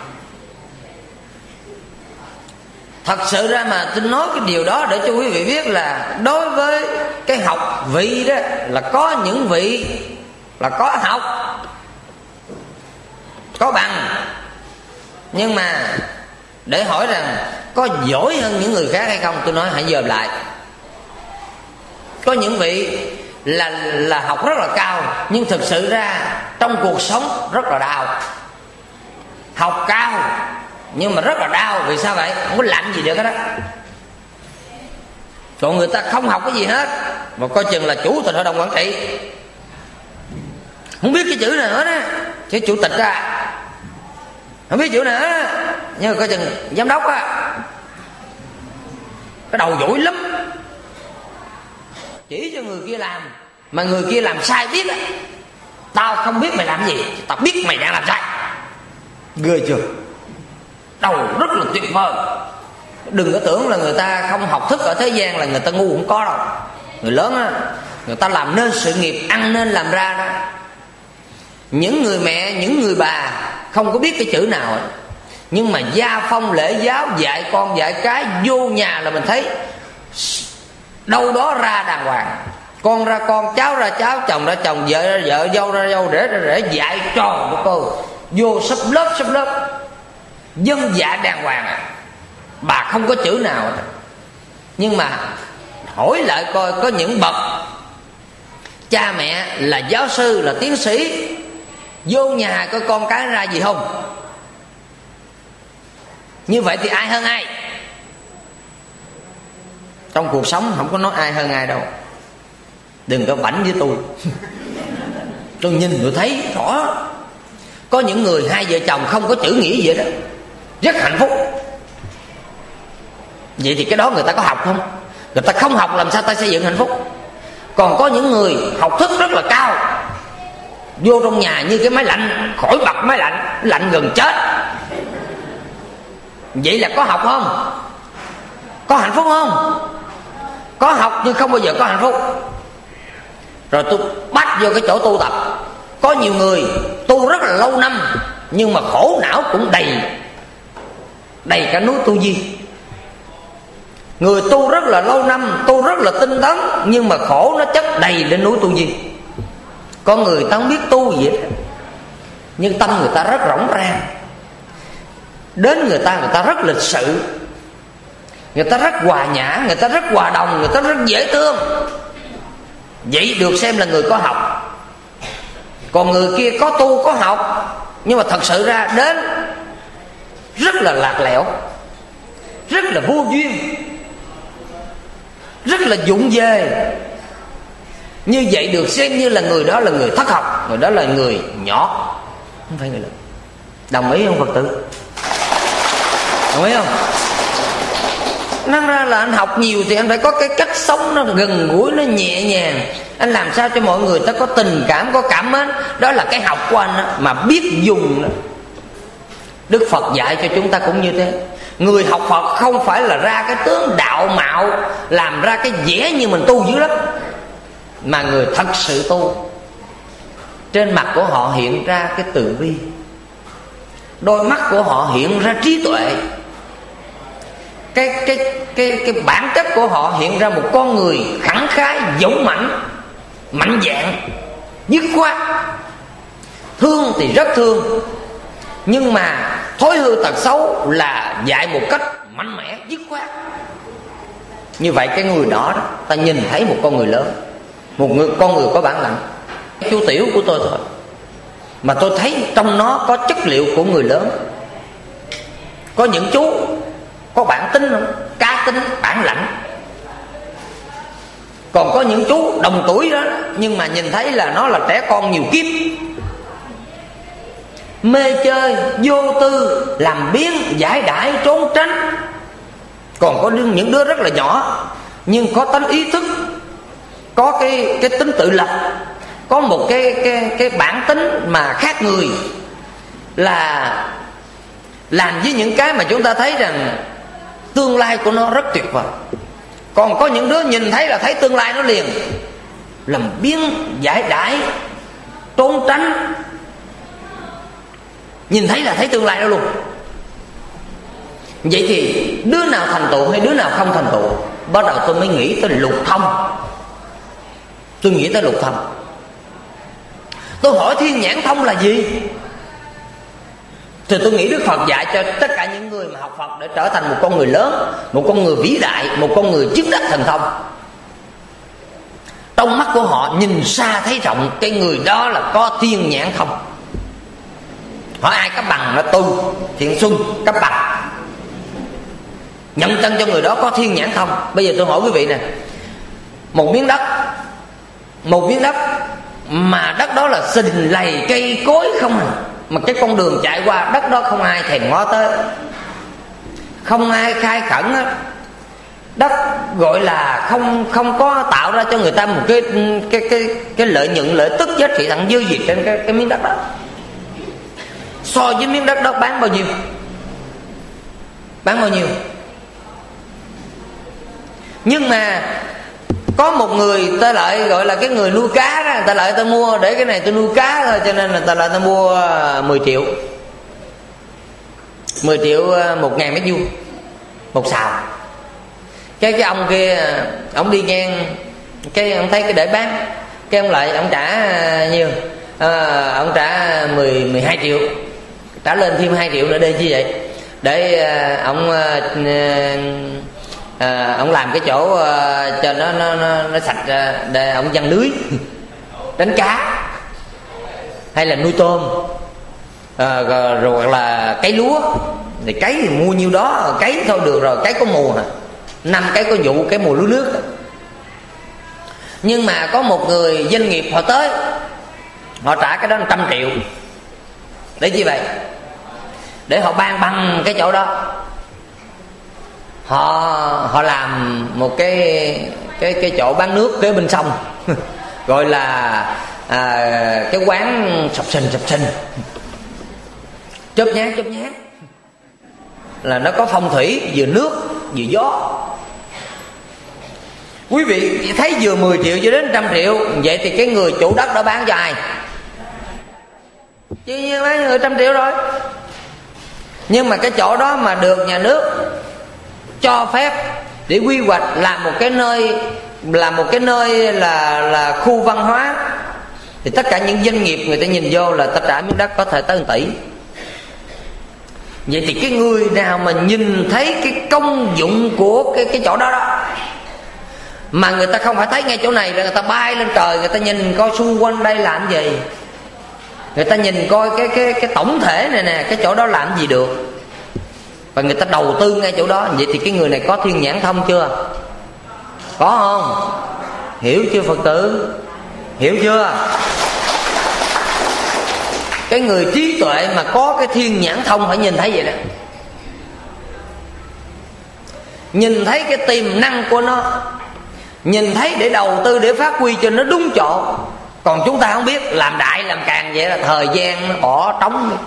Thật sự ra mà tôi nói cái điều đó để cho quý vị biết là đối với cái học vị đó là có những vị là có học, có bằng. Nhưng mà để hỏi rằng có giỏi hơn những người khác hay không, tôi nói hãy dòm lại. Có những vị là học rất là cao, nhưng thực sự ra trong cuộc sống rất là đau. Học cao nhưng mà rất là đau. Vì sao vậy? Không có làm gì được hết á. Còn người ta không học cái gì hết mà coi chừng là chủ tịch hội đồng quản trị, không biết cái chữ nào hết á, chứ chủ tịch á không biết chữ nào hết á, nhưng mà coi chừng giám đốc á cái đầu dỗi lắm, chỉ cho người kia làm mà người kia làm sai biết á, tao không biết mày làm gì, tao biết mày đang làm sai. Ghê chưa? Đầu rất là tuyệt vời. Đừng có tưởng là người ta không học thức ở thế gian là người ta ngu, không có đâu. Người lớn á, người ta làm nên sự nghiệp, ăn nên làm ra đó. Những người mẹ, những người bà không có biết cái chữ nào ấy, nhưng mà gia phong lễ giáo, dạy con dạy cái, vô nhà là mình thấy đâu đó ra đàng hoàng. Con ra con, cháu ra cháu, chồng ra chồng, vợ ra vợ, dâu ra dâu, rể ra rể, dạy trò của cô vô sắp lớp dân dạ đàng hoàng à. Bà không có chữ nào hết. Nhưng mà hỏi lại coi, có những bậc cha mẹ là giáo sư, là tiến sĩ, vô nhà coi con cái ra gì không? Như vậy thì ai hơn ai? Trong cuộc sống không có nói ai hơn ai đâu. Đừng có bảnh với tôi. Tôi nhìn tôi thấy rõ. Có những người hai vợ chồng không có chữ nghĩa gì đó, rất hạnh phúc. Vậy thì cái đó người ta có học không? Người ta không học làm sao ta xây dựng hạnh phúc? Còn có những người học thức rất là cao, vô trong nhà như cái máy lạnh, khỏi bật máy lạnh, lạnh gần chết. Vậy là có học không? Có hạnh phúc không? Có học nhưng không bao giờ có hạnh phúc. Rồi tôi bắt vô cái chỗ tu tập. Có nhiều người tu rất là lâu năm nhưng mà khổ não cũng đầy cả núi tu di. Người tu rất là lâu năm, tu rất là tinh tấn, nhưng mà khổ nó chất đầy lên núi tu di. Có người ta không biết tu gì hết, nhưng tâm người ta rất rỗng rang. Đến người ta rất lịch sự, người ta rất hòa nhã, người ta rất hòa đồng, người ta rất dễ thương. Vậy được xem là người có học. Còn người kia có tu có học, nhưng mà thật sự ra đến rất là lạc lẽo, rất là vô duyên, rất là vụng về. Như vậy được xem như là người đó là người thất học, người đó là người nhỏ, không phải người lớn. Đồng ý không Phật tử? Đồng ý không? Năng ra là anh học nhiều thì anh phải có cái cách sống nó gần gũi, nó nhẹ nhàng. Anh làm sao cho mọi người ta có tình cảm, có cảm mến. Đó là cái học của anh đó, mà biết dùng đó. Đức Phật dạy cho chúng ta cũng như thế. Người học Phật không phải là ra cái tướng đạo mạo, làm ra cái vẻ như mình tu dữ lắm, mà người thật sự tu, trên mặt của họ hiện ra cái từ bi, đôi mắt của họ hiện ra trí tuệ, cái bản chất của họ hiện ra một con người khẳng khái, dũng mạnh dạn, dứt khoát. Thương thì rất thương, nhưng mà thói hư tật xấu là dạy một cách mạnh mẽ, dứt khoát. Như vậy cái người đó ta nhìn thấy một con người lớn, con người có bản lĩnh. Chú tiểu của tôi thôi, mà tôi thấy trong nó có chất liệu của người lớn. Có những chú có bản tính không? Cá tính, bản lãnh. Còn có những chú đồng tuổi đó, nhưng mà nhìn thấy là nó là trẻ con nhiều kiếp, mê chơi, vô tư, làm biếng, giải đãi, trốn tránh. Còn có những đứa rất là nhỏ nhưng có tánh ý thức, có cái tính tự lập, có một cái bản tính mà khác người, là làm với những cái mà chúng ta thấy rằng tương lai của nó rất tuyệt vời. Còn có những đứa nhìn thấy là thấy tương lai nó liền, làm biếng, giải đãi, trốn tránh, nhìn thấy là thấy tương lai đó luôn. Vậy thì đứa nào thành tựu hay đứa nào không thành tựu? Bắt đầu tôi mới nghĩ tới lục thông. Tôi nghĩ tới lục thông. Tôi hỏi thiên nhãn thông là gì? Thì tôi nghĩ Đức Phật dạy cho tất cả những người mà học Phật để trở thành một con người lớn, một con người vĩ đại, một con người chứng đắc thần thông. Trong mắt của họ nhìn xa thấy rộng, cái người đó là có thiên nhãn thông. Hỏi ai cấp bằng? Nó tôi, Thiện Xuân cấp bằng, nhận chân cho người đó có thiên nhãn thông. Bây giờ tôi hỏi quý vị nè, một miếng đất mà đất đó là sình lầy cây cối không à, mà cái con đường chạy qua đất đó không ai thèm ngó tới, không ai khai khẩn hết. Đất gọi là không có tạo ra cho người ta một cái lợi nhuận, lợi tức, giá trị thặng dư gì trên cái miếng đất đó. So với miếng đất đó bán bao nhiêu? Bán bao nhiêu? Nhưng mà có một người ta lại gọi là cái người nuôi cá đó, người ta lại ta mua để cái này tôi nuôi cá thôi, cho nên là ta lại ta mua 10 triệu 1.000 mét vuông một sào. Cái ông kia ông đi ngang, cái ông thấy cái để bán, cái ông lại ông trả nhiêu? Ông trả 12 triệu, trả lên thêm 2 triệu nữa để chi vậy? Để ông làm cái chỗ cho nó sạch, để ông giăng lưới đánh cá hay là nuôi tôm, rồi là cấy lúa. Thì cấy thì mua nhiêu đó, cấy thôi được rồi, cấy có mùa hả? 5 cái có vụ, cái mùa lúa nước. Nhưng mà có một người doanh nghiệp họ tới, họ trả cái đó 100 triệu. Để chi vậy? Để họ ban bằng cái chỗ đó. Họ làm một cái chỗ bán nước kế bên sông gọi là cái quán sập sình chớp nhát là nó có phong thủy vừa nước vừa gió. Quý vị thấy vừa 10 triệu cho đến 100 triệu, vậy thì cái người chủ đất đó bán cho ai? Chứ như bán người 100 triệu rồi. Nhưng mà cái chỗ đó mà được nhà nước cho phép để quy hoạch làm một cái nơi là khu văn hóa, thì tất cả những doanh nghiệp người ta nhìn vô là ta trả miếng đất có thể tới 1 tỷ. Vậy thì cái người nào mà nhìn thấy cái công dụng của cái chỗ đó mà người ta không phải thấy ngay chỗ này, rồi người ta bay lên trời, người ta nhìn coi xung quanh đây làm gì, người ta nhìn coi cái tổng thể này nè, cái chỗ đó làm gì được, và người ta đầu tư ngay chỗ đó. Vậy thì cái người này có thiên nhãn thông chưa? Có không? Hiểu chưa Phật tử? Hiểu chưa? Cái người trí tuệ mà có cái thiên nhãn thông phải nhìn thấy vậy đó, nhìn thấy cái tiềm năng của nó, nhìn thấy để đầu tư, để phát huy cho nó đúng chỗ. Còn chúng ta không biết, làm đại làm càng vậy là thời gian nó bỏ trống đi.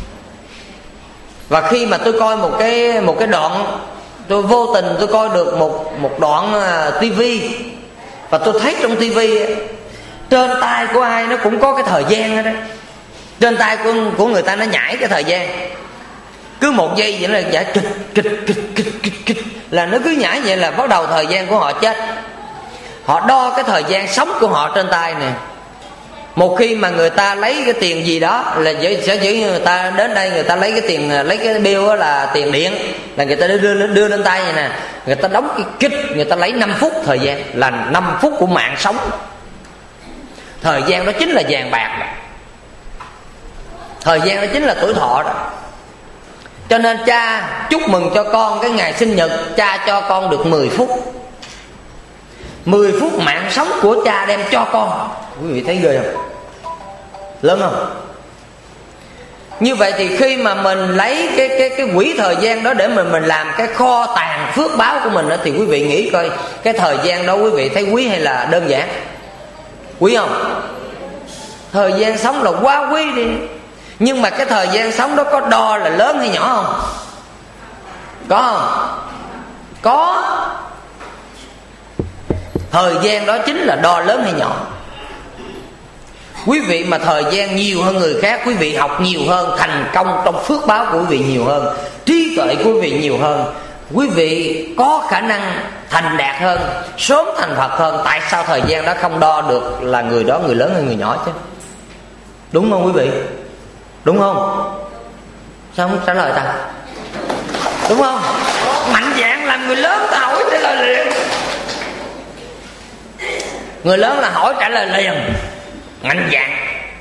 Và khi mà tôi coi một cái đoạn, tôi vô tình tôi coi được một đoạn tivi, và tôi thấy trong tivi trên tay của ai nó cũng có cái thời gian đó. Trên tay của người ta nó nhảy cái thời gian, cứ 1 giây vậy là giải kịch là nó cứ nhảy vậy là bắt đầu thời gian của họ chết. Họ đo cái thời gian sống của họ trên tay nè. Một khi mà người ta lấy cái tiền gì đó là sẽ giữ như người ta đến đây, người ta lấy cái tiền, lấy cái bill đó là tiền điện, là người ta đưa lên tay vậy nè, người ta đóng cái kích, người ta lấy 5 phút thời gian, là 5 phút của mạng sống. Thời gian đó chính là vàng bạc đó. Thời gian đó chính là tuổi thọ đó. Cho nên cha chúc mừng cho con cái ngày sinh nhật, cha cho con được 10 phút. 10 phút mạng sống của cha đem cho con. Quý vị thấy ghê không? Lớn không? Như vậy thì khi mà mình lấy cái quỹ thời gian đó để mình làm cái kho tàng phước báo của mình đó, thì quý vị nghĩ coi cái thời gian đó quý vị thấy quý hay là đơn giản? Quý không? Thời gian sống là quá quý đi. Nhưng mà cái thời gian sống đó có đo là lớn hay nhỏ không? Có không? Có. Thời gian đó chính là đo lớn hay nhỏ. Quý vị mà thời gian nhiều hơn người khác, quý vị học nhiều hơn, thành công trong phước báo của quý vị nhiều hơn, trí tuệ của quý vị nhiều hơn, quý vị có khả năng thành đạt hơn, sớm thành Phật hơn. Tại sao thời gian đó không đo được là người đó người lớn hay người nhỏ chứ? Đúng không quý vị? Đúng không? Sao không trả lời ta? Đúng không? Mạnh dạn làm người lớn, ta hỏi trả lời liền. Người lớn là hỏi trả lời liền, mạnh dạn.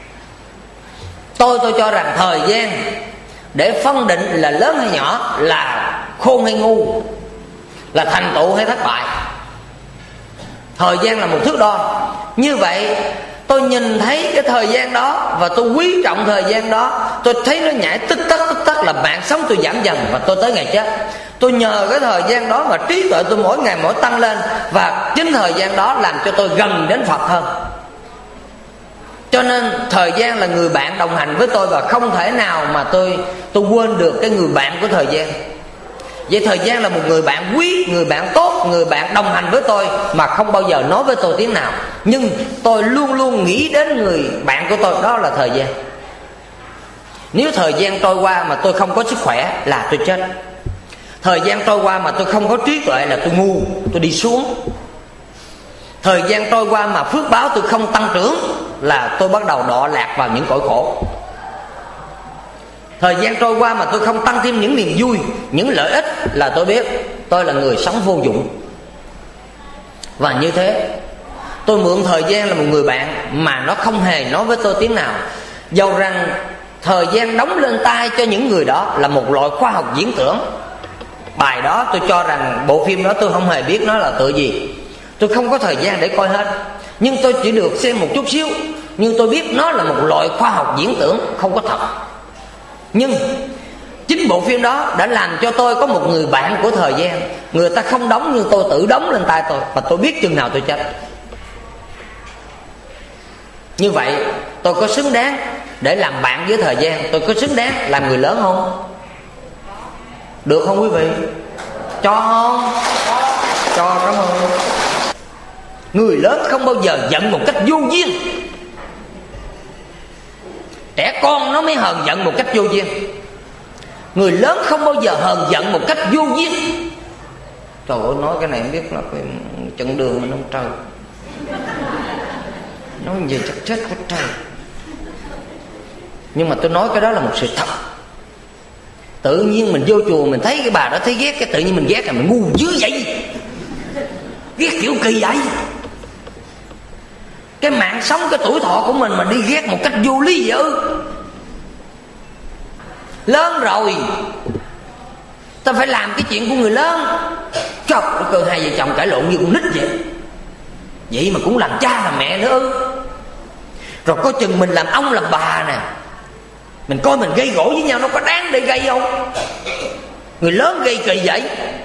Tôi cho rằng thời gian để phân định là lớn hay nhỏ, là khôn hay ngu, là thành tựu hay thất bại. Thời gian là một thước đo. Như vậy Tôi nhìn thấy cái thời gian đó và tôi quý trọng thời gian đó. Tôi thấy nó nhảy tích tắc là mạng sống tôi giảm dần và tôi tới ngày chết. Tôi nhờ cái thời gian đó mà trí tuệ tôi mỗi ngày mỗi tăng lên. Và chính thời gian đó làm cho tôi gần đến Phật hơn. Cho nên thời gian là người bạn đồng hành với tôi. Và không thể nào mà tôi quên được cái người bạn của thời gian. Vậy thời gian là một người bạn quý, người bạn tốt, người bạn đồng hành với tôi mà không bao giờ nói với tôi tiếng nào. Nhưng tôi luôn luôn nghĩ đến người bạn của tôi, đó là thời gian. Nếu thời gian trôi qua mà tôi không có sức khỏe là tôi chết. Thời gian trôi qua mà tôi không có trí tuệ là tôi ngu, tôi đi xuống. Thời gian trôi qua mà phước báo tôi không tăng trưởng là tôi bắt đầu đọa lạc vào những cõi khổ. Thời gian trôi qua mà tôi không tăng thêm những niềm vui, những lợi ích là tôi biết tôi là người sống vô dụng. Và như thế tôi mượn thời gian là một người bạn mà nó không hề nói với tôi tiếng nào. Dầu rằng thời gian đóng lên tay cho những người đó là một loại khoa học diễn tưởng. Bài đó tôi cho rằng bộ phim đó tôi không hề biết nó là tựa gì. Tôi không có thời gian để coi hết, nhưng tôi chỉ được xem một chút xíu. Nhưng tôi biết nó là một loại khoa học diễn tưởng, không có thật. Nhưng chính bộ phim đó đã làm cho tôi có một người bạn của thời gian. Người ta không đóng nhưng tôi tự đóng lên tay tôi. Và tôi biết chừng nào tôi chết. Như vậy tôi có xứng đáng để làm bạn với thời gian? Tôi có xứng đáng làm người lớn không? Được không quý vị? Cho không? Cho, cảm ơn. Người lớn không bao giờ giận một cách vô duyên. Trẻ con nó mới hờn giận một cách vô duyên. Người lớn không bao giờ hờn giận một cách vô duyên. Trời ơi, nói cái này không biết là cái trận đường mình không trời. Nói gì chắc chết quá trời. Nhưng mà tôi nói cái đó là một sự thật. Tự nhiên mình vô chùa mình thấy cái bà đó thấy ghét, cái tự nhiên mình ghét là mình ngu dữ vậy. Ghét kiểu kỳ vậy. Cái mạng sống, cái tuổi thọ của mình mà đi ghét một cách vô lý vậy ư? Lớn rồi ta phải làm cái chuyện của người lớn. Trời ơi, hai vợ chồng cãi lộn như con nít vậy. Vậy mà cũng làm cha làm mẹ nữa ư? Rồi coi chừng mình làm ông làm bà nè, mình coi mình gây gỗ với nhau nó có đáng để gây không? Người lớn gây kỳ vậy.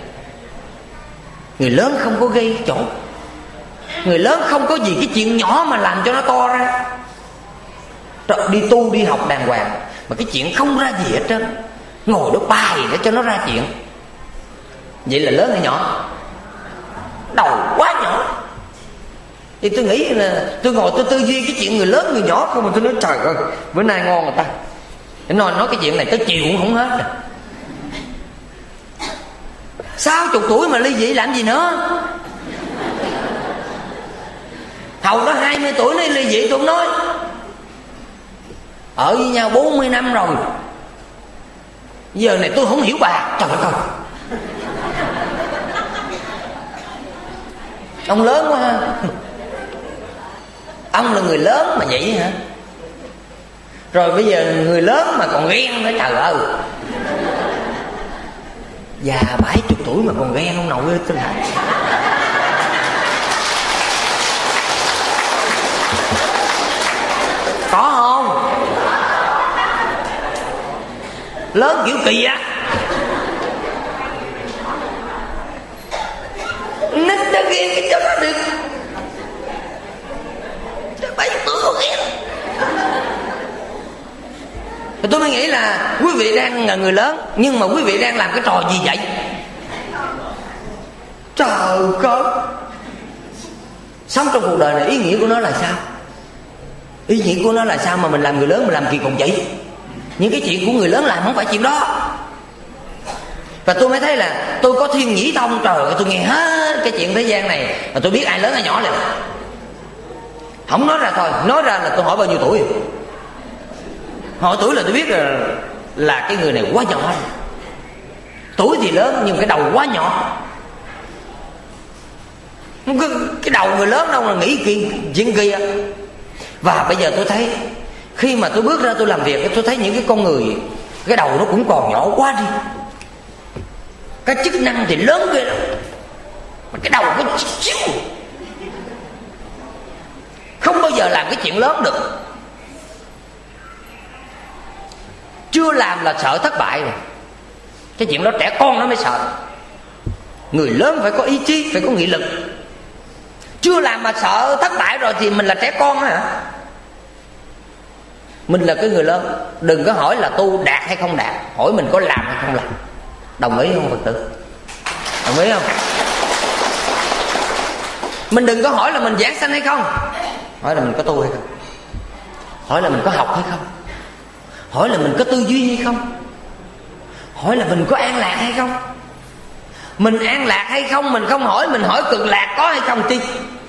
Người lớn không có gây chỗ. Người lớn không có gì cái chuyện nhỏ mà làm cho nó to ra. Rồi đi tu đi học đàng hoàng mà cái chuyện không ra gì hết trơn, ngồi đó bài để cho nó ra chuyện. Vậy là lớn hay nhỏ? Đầu quá nhỏ. Thì tôi nghĩ là tôi ngồi tôi tư duy cái chuyện người lớn người nhỏ không, mà tôi nói trời ơi bữa nay ngon người ta nói cái chuyện này tới chiều cũng không hết rồi. 60 tuổi mà ly dị làm gì nữa? Hầu đó 20 tuổi nó ly dị tôi không nói. Ở với nhau 40 năm rồi. Giờ này tôi không hiểu bà. Trời ơi, ông lớn quá ha. Ông là người lớn mà vậy hả? Rồi bây giờ người lớn mà còn ghen nữa, trời ơi. Già 70 tuổi mà còn ghen ông nội ơi, tôi lại. Có không? Lớn kiểu kỳ á. Nít nó ghen cái chỗ đó được. 70 tuổi còn ghen. Tôi mới nghĩ là quý vị đang là người lớn, nhưng mà quý vị đang làm cái trò gì vậy? Trời ơi, sống trong cuộc đời này ý nghĩa của nó là sao? Ý nghĩa của nó là sao mà mình làm người lớn mình làm kỳ cục vậy? Những cái chuyện của người lớn làm không phải chuyện đó. Và tôi mới thấy là tôi có thiên nhĩ thông. Trời ơi, tôi nghe hết cái chuyện thế gian này mà tôi biết ai lớn ai nhỏ liền. Không nói ra thôi, nói ra là tôi hỏi bao nhiêu tuổi. Hỏi tuổi là tôi biết là cái người này quá nhỏ. Tuổi thì lớn nhưng cái đầu quá nhỏ. Cái đầu người lớn đâu mà nghĩ chuyện kia. Và bây giờ tôi thấy khi mà tôi bước ra tôi làm việc, tôi thấy những cái con người cái đầu nó cũng còn nhỏ quá đi. Cái chức năng thì lớn ghê lắm mà cái đầu nó xíu. Không bao giờ giờ làm cái chuyện lớn được. Chưa làm là sợ thất bại rồi. Cái chuyện đó trẻ con nó mới sợ. Người lớn phải có ý chí, phải có nghị lực. Chưa làm mà sợ thất bại rồi thì mình là trẻ con hả? Mình là cái người lớn. Đừng có hỏi là tu đạt hay không đạt, hỏi mình có làm hay không làm. Đồng ý không Phật tử? Đồng ý không? Mình đừng có hỏi là mình giảng sanh hay không, hỏi là mình có tu hay không, hỏi là mình có học hay không, hỏi là mình có tư duy hay không, hỏi là mình có an lạc hay không. Mình an lạc hay không mình không hỏi, mình hỏi cực lạc có hay không chi.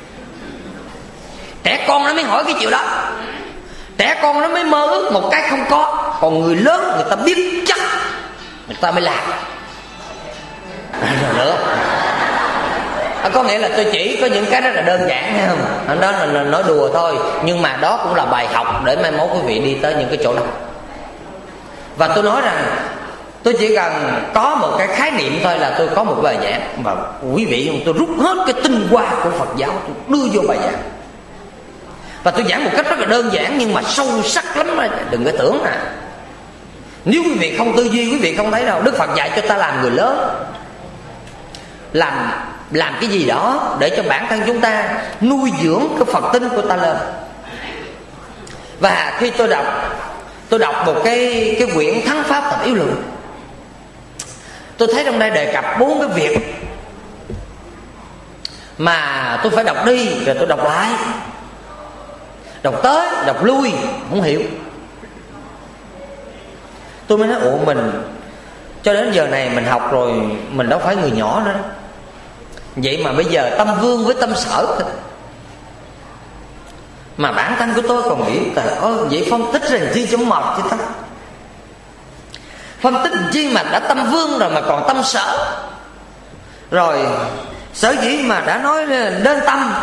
Trẻ con nó mới hỏi cái chuyện đó. Trẻ con nó mới mơ ước một cái không có. Còn người lớn người ta biết chắc, người ta mới làm. Rồi nữa, có nghĩa là tôi chỉ có những cái rất là đơn giản hay không? Đó là nói đùa thôi, nhưng mà đó cũng là bài học để mai mốt quý vị đi tới những cái chỗ đó. Và tôi nói rằng tôi chỉ cần có một cái khái niệm thôi là tôi có một bài giảng, và quý vị tôi rút hết cái tinh hoa của Phật giáo tôi đưa vô bài giảng. Và tôi giảng một cách rất là đơn giản nhưng mà sâu sắc lắm đó. Đừng có tưởng nếu quý vị không tư duy, quý vị không thấy đâu. Đức Phật dạy cho ta làm người lớn, làm cái gì đó để cho bản thân chúng ta nuôi dưỡng cái Phật tính của ta lên. Và khi tôi đọc một cái quyển Thắng Pháp Tập Yếu Luận, tôi thấy trong đây đề cập 4 cái việc mà tôi phải đọc đi rồi tôi đọc lại, đọc tới đọc lui không hiểu. Tôi mới nói ủa, mình cho đến giờ này mình học rồi, mình đâu phải người nhỏ nữa đó. Vậy mà bây giờ tâm vương với tâm sở thôi. Mà bản thân của tôi còn nghĩ vậy phân tích rồi chi cho mệt chứ ta. Phân tích chi mà đã tâm vương rồi mà còn tâm sở. Rồi sở dĩ mà đã nói đến tâm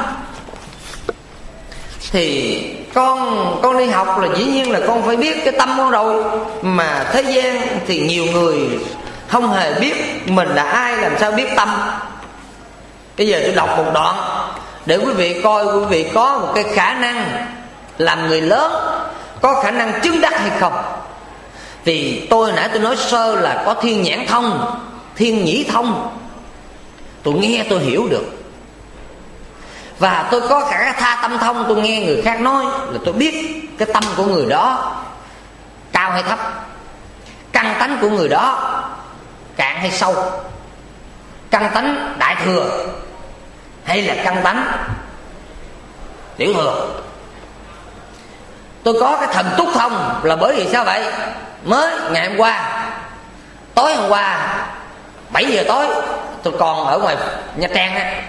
thì con đi học là dĩ nhiên là con phải biết cái tâm con rồi. Mà thế gian thì nhiều người không hề biết mình là ai, làm sao biết tâm. Bây giờ tôi đọc một đoạn để quý vị coi quý vị có một cái khả năng làm người lớn, có khả năng chứng đắc hay không. Vì tôi nãy tôi nói sơ là có thiên nhãn thông, thiên nhĩ thông. Tôi nghe tôi hiểu được. Và tôi có cả tha tâm thông, tôi nghe người khác nói là tôi biết cái tâm của người đó cao hay thấp, căn tánh của người đó cạn hay sâu, căn tánh đại thừa hay là căn tánh tiểu thừa. Tôi có cái thần túc thông là bởi vì sao vậy? Mới ngày hôm qua, tối hôm qua 7 giờ tối tôi còn ở ngoài Nha Trang á.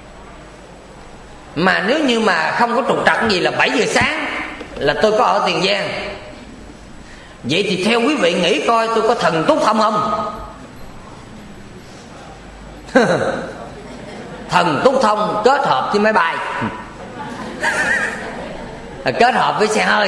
Mà nếu như mà không có trục trặc gì là 7 giờ sáng là tôi có ở Tiền Giang. Vậy thì theo quý vị nghĩ coi tôi có thần túc thông không? Thần túc thông kết hợp với máy bay, kết hợp với xe hơi.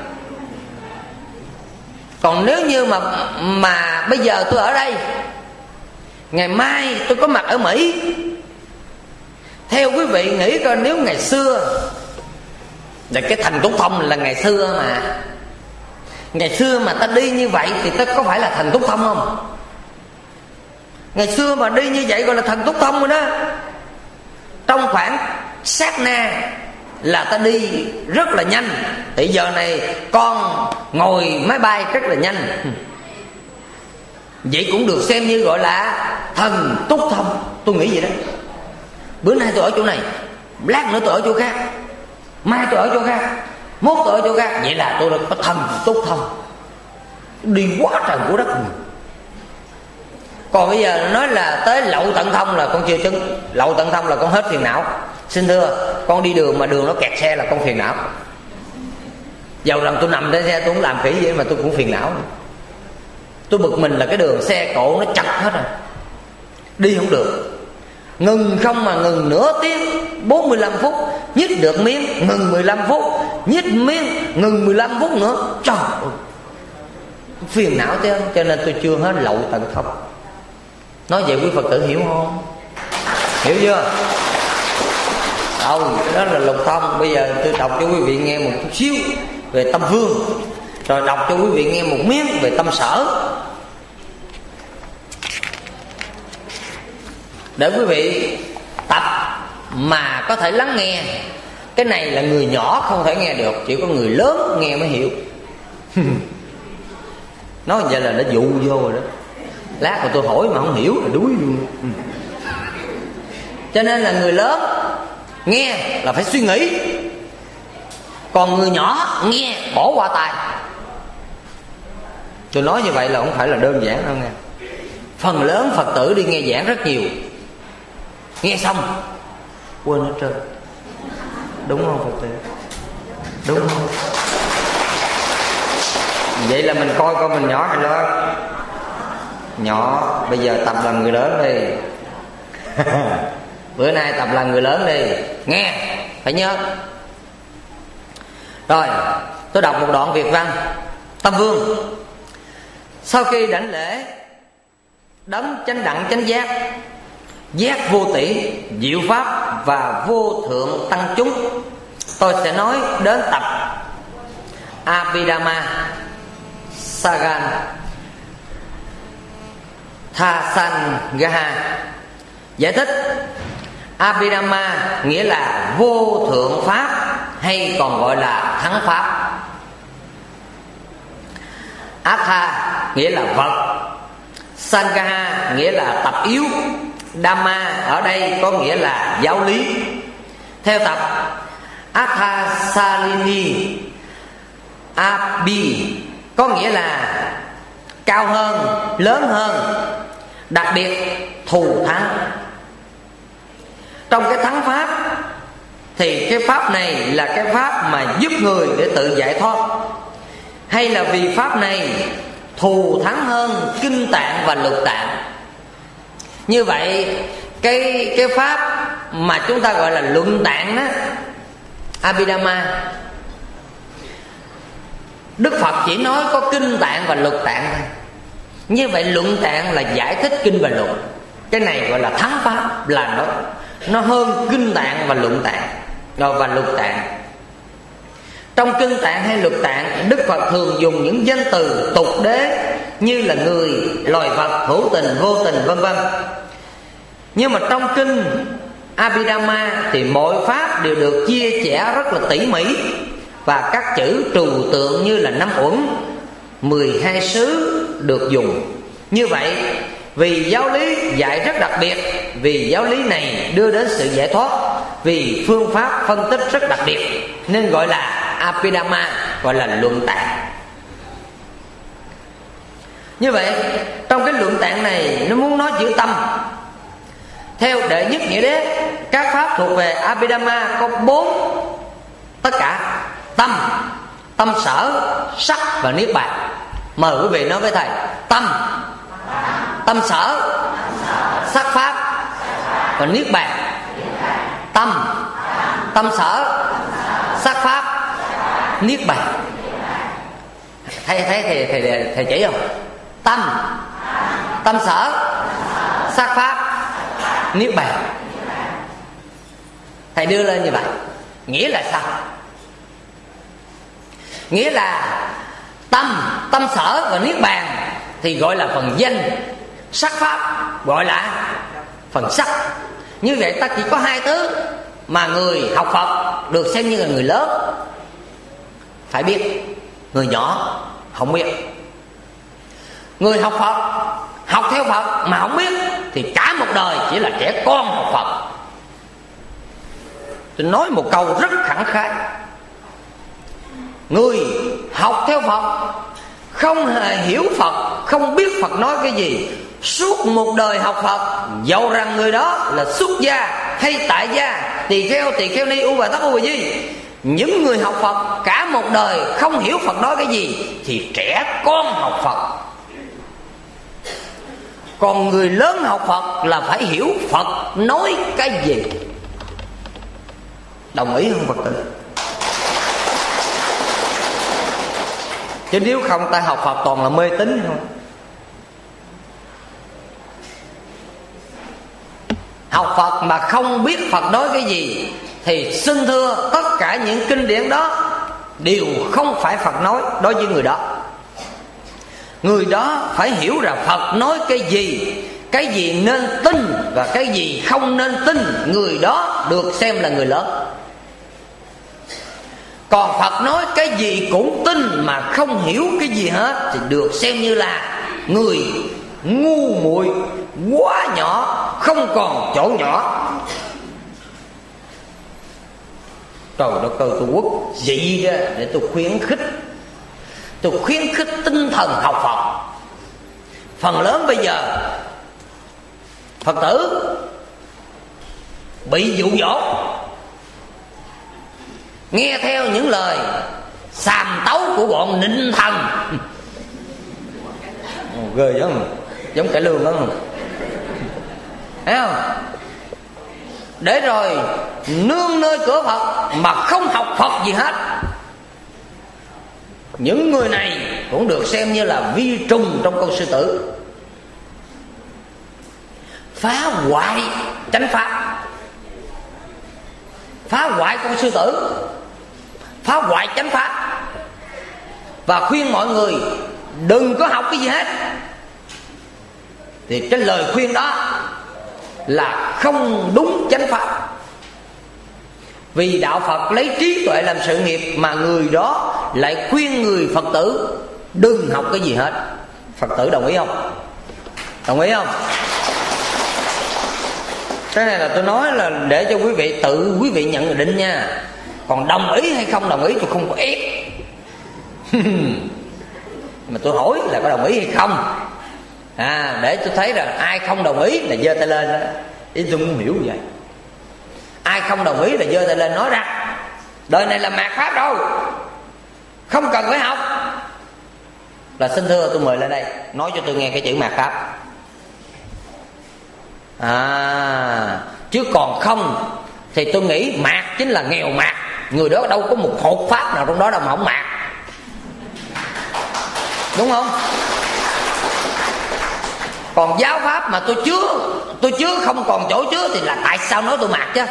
Còn nếu như mà bây giờ tôi ở đây, ngày mai tôi có mặt ở Mỹ, theo quý vị nghĩ coi nếu ngày xưa là cái thần túc thông là ngày xưa mà, ngày xưa mà ta đi như vậy thì ta có phải là thần túc thông không? Ngày xưa mà đi như vậy gọi là thần túc thông rồi đó. Trong khoảng sát na là ta đi rất là nhanh. Thì giờ này con ngồi máy bay rất là nhanh, vậy cũng được xem như gọi là thần túc thông. Tôi nghĩ vậy đó. Bữa nay tôi ở chỗ này, lát nữa tôi ở chỗ khác, mai tôi ở chỗ khác, mốt tôi ở chỗ khác. Vậy là tôi đã có thần túc thông, đi quá trời của đất. Còn bây giờ nói là tới lậu tận thông là con chưa chứng. Lậu tận thông là con hết phiền não. Xin thưa, con đi đường mà đường nó kẹt xe là con phiền não. Dầu rằng tôi nằm trên xe tôi cũng làm khỉ vậy mà tôi cũng phiền não. Tôi bực mình là cái đường xe cộ nó chặt hết rồi, đi không được. Ngừng không mà ngừng nửa tiếng 45 phút, nhích được miếng ngừng 15 phút, nhích miếng ngừng 15 phút nữa. Trời ơi, phiền não thế. Cho nên tôi chưa hết lậu tận thông. Nói vậy quý Phật tử hiểu không? Hiểu chưa? Đó là Lục Thông. Bây giờ tôi đọc cho quý vị nghe một chút xíu về Tâm Vương, rồi đọc cho quý vị nghe một miếng về Tâm Sở, để quý vị tập mà có thể lắng nghe. Cái này là người nhỏ không thể nghe được, chỉ có người lớn nghe mới hiểu. Nói vậy là nó dụ vô rồi đó. Lát mà tôi hỏi mà không hiểu là đuối luôn. Cho nên là người lớn nghe là phải suy nghĩ, còn người nhỏ nghe bỏ qua tai. Tôi nói như vậy là không phải là đơn giản đâu nghe. Phần lớn Phật tử đi nghe giảng rất nhiều, nghe xong quên hết trơn. Đúng không Phật tử? Đúng không? Vậy là mình coi mình nhỏ hay lớn? Nhỏ. Bây giờ tập làm người lớn đi. Bữa nay tập làm người lớn đi. Nghe, phải nhớ. Rồi, tôi đọc một đoạn Việt văn. Tâm Vương: sau khi đảnh lễ đấng chánh đẳng chánh giác, giác vô tỷ, diệu pháp và vô thượng tăng chúng, tôi sẽ nói đến tập Abhidhamma Sagan Thasangha. Giải thích: Abhidhamma nghĩa là vô thượng pháp, hay còn gọi là thắng pháp. Atha nghĩa là vật, Sangha nghĩa là tập yếu, Dhamma ở đây có nghĩa là giáo lý. Theo tập Atha Salini Abhi có nghĩa là cao hơn, lớn hơn, đặc biệt thù thắng. Trong cái thắng pháp thì cái pháp này là cái pháp mà giúp người để tự giải thoát, hay là vì pháp này thù thắng hơn kinh tạng và lục tạng. Như vậy cái pháp mà chúng ta gọi là luận tạng đó, Abhidhamma, Đức Phật chỉ nói có kinh tạng và lục tạng thôi. Như vậy luận tạng là giải thích kinh và lục. Cái này gọi là thắng pháp, là nó hơn kinh tạng và luận tạng và lục tạng. Trong kinh tạng hay lục tạng, Đức Phật thường dùng những danh từ tục đế như là người, loài vật, hữu tình, vô tình, vân vân. Nhưng mà trong kinh Abhidhamma thì mọi pháp đều được chia sẻ rất là tỉ mỉ, và các chữ trừu tượng như là 5 uẩn, 12 xứ được dùng. Như vậy vì giáo lý dạy rất đặc biệt, vì giáo lý này đưa đến sự giải thoát, vì phương pháp phân tích rất đặc biệt, nên gọi là Abhidhamma, gọi là luận tạng. Như vậy trong cái luận tạng này nó muốn nói chữ tâm. Theo đệ nhất nghĩa đế, các pháp thuộc về Abhidhamma có 4 tất cả: tâm, tâm sở, sắc và niết bàn. Mời quý vị nói với thầy: tâm, tâm sở, sắc pháp và niết bàn. Tâm, tâm sở, sắc pháp, niết bàn. Thầy chỉ không? Tâm, tâm sở, sắc pháp, niết bàn. Thầy đưa lên như vậy. Nghĩa là sao? Nghĩa là tâm, tâm sở và niết bàn thì gọi là phần danh, sắc pháp gọi là phần sắc. Như vậy ta chỉ có 2 thứ mà người học Phật được xem như là người lớn phải biết, người nhỏ không biết. Người học Phật, học theo Phật mà không biết thì cả một đời chỉ là trẻ con học Phật. Tôi nói một câu rất khẳng khái: người học theo Phật không hề hiểu Phật, không biết Phật nói cái gì, suốt một đời học Phật, dẫu rằng người đó là xuất gia hay tại gia, tỳ kheo ni, u bà tắc, u bà di, những người học Phật cả một đời không hiểu Phật nói cái gì thì trẻ con học Phật. Còn người lớn học Phật là phải hiểu Phật nói cái gì. Đồng ý không Phật tử? Chứ nếu không ta học Phật toàn là mê tín thôi. Học Phật mà không biết Phật nói cái gì thì xin thưa tất cả những kinh điển đó đều không phải Phật nói đối với người đó. Người đó phải hiểu rằng Phật nói cái gì nên tin và cái gì không nên tin, người đó được xem là người lớn. Còn Phật nói cái gì cũng tin mà không hiểu cái gì hết thì được xem như là người ngu muội, quá nhỏ, không còn chỗ nhỏ. Trời đất ơi, tôi quất dị ra để tôi khuyến khích tinh thần học Phật. Phần lớn bây giờ Phật tử bị dụ dỗ, nghe theo những lời xàm tấu của bọn nịnh thần. Ghê giống cải lương đó, thấy không? Để rồi nương nơi cửa Phật mà không học Phật gì hết. Những người này cũng được xem như là vi trùng trong con sư tử, phá hoại chánh pháp, phá hoại con sư tử, phá hoại chánh pháp, và khuyên mọi người đừng có học cái gì hết. Thì cái lời khuyên đó là không đúng chánh pháp. Vì đạo Phật lấy trí tuệ làm sự nghiệp, mà người đó lại khuyên người Phật tử đừng học cái gì hết. Phật tử đồng ý không? Đồng ý không? Cái này là tôi nói là để cho quý vị tự quý vị nhận định nha. Còn đồng ý hay không đồng ý tôi không có ép. Mà tôi hỏi là có đồng ý hay không, để tôi thấy rằng ai không đồng ý là giơ tay lên đó. Ý tôi muốn hiểu vậy. Ai không đồng ý là giơ tay lên nói rằng đời này là mạt pháp đâu, không cần phải học. Là xin thưa tôi mời lên đây nói cho tôi nghe cái chữ mạt pháp. Chứ còn không thì tôi nghĩ mạt chính là nghèo mạt. Người đó đâu có một hột pháp nào trong đó đâu mà không mạt, đúng không? Còn giáo pháp mà tôi chứa không còn chỗ chứa thì là tại sao nói tôi mạt chứ?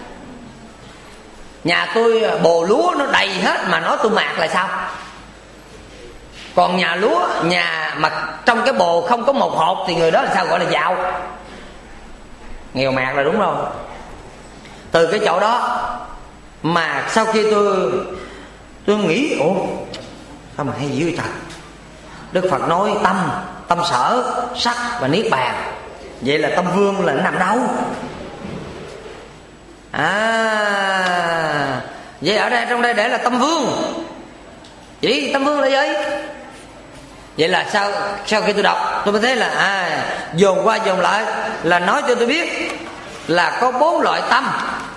Nhà tôi bồ lúa nó đầy hết mà nói tôi mạt là sao? Còn nhà mà trong cái bồ không có một hột thì người đó là sao gọi là giàu? Nghèo mạt là đúng rồi. Từ cái chỗ đó mà sau khi tôi nghĩ sao mà hay dữ vậy trời. Đức Phật nói tâm sở, sắc và niết bàn. Vậy là tâm vương là nó nằm đâu? Vậy ở đây trong đây để là tâm vương. Vậy tâm vương là gì? Vậy là sau khi tôi đọc tôi mới thấy là dồn qua dồn lại là nói cho tôi biết là có 4 loại tâm.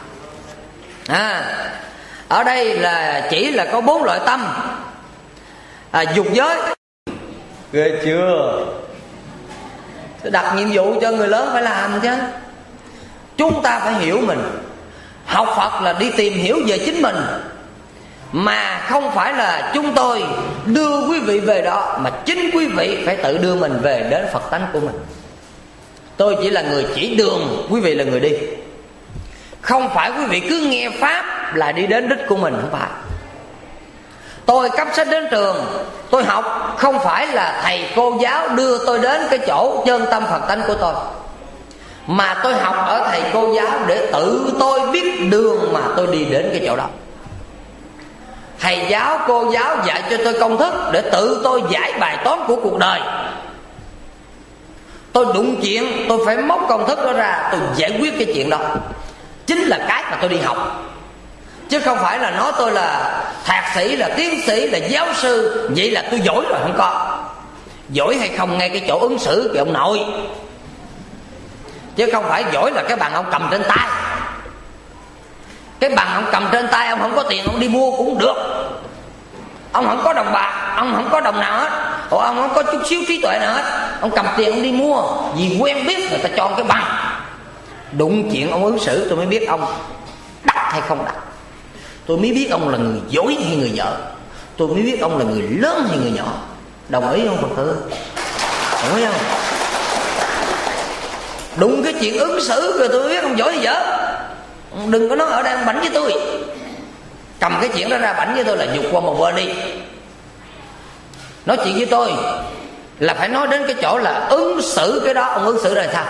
Ở đây là chỉ là có 4 loại tâm. Dục giới. Ghê chưa? Tôi đặt nhiệm vụ cho người lớn phải làm chứ. Chúng ta phải hiểu mình. Học Phật là đi tìm hiểu về chính mình, mà không phải là chúng tôi đưa quý vị về đó, mà chính quý vị phải tự đưa mình về đến Phật tánh của mình. Tôi chỉ là người chỉ đường, quý vị là người đi. Không phải quý vị cứ nghe Pháp là đi đến đích của mình, không phải. Tôi cấp sách đến trường, tôi học không phải là thầy cô giáo đưa tôi đến cái chỗ chân tâm Phật tánh của tôi, mà tôi học ở thầy cô giáo để tự tôi biết đường mà tôi đi đến cái chỗ đó. Thầy giáo, cô giáo dạy cho tôi công thức để tự tôi giải bài toán của cuộc đời. Tôi đụng chuyện tôi phải móc công thức đó ra, tôi giải quyết cái chuyện đó. Chính là cái mà tôi đi học. Chứ không phải là nói tôi là thạc sĩ, là tiến sĩ, là giáo sư, vậy là tôi giỏi rồi, không có. Giỏi hay không ngay cái chỗ ứng xử kìa ông nội. Chứ không phải giỏi là cái bằng ông cầm trên tay. Cái bằng ông cầm trên tay, ông không có tiền ông đi mua cũng được. Ông không có đồng bạc, ông không có đồng nào hết, ông không có chút xíu trí tuệ nào hết, ông cầm tiền ông đi mua vì quen biết người ta cho ông cái bằng. Đụng chuyện ông ứng xử tôi mới biết ông đắc hay không đắc. Tôi mới biết ông là người dối hay người dở. Tôi mới biết ông là người lớn hay người nhỏ. Đồng ý không Phật tử? Đồng ý không? Đụng cái chuyện ứng xử rồi tôi mới biết ông giỏi hay dở. Đừng có nói ở đây ông bảnh với tôi. Cầm cái chuyện đó ra bảnh với tôi là vụt qua một bên đi. Nói chuyện với tôi là phải nói đến cái chỗ là ứng xử cái đó. Ông ứng xử rồi sao?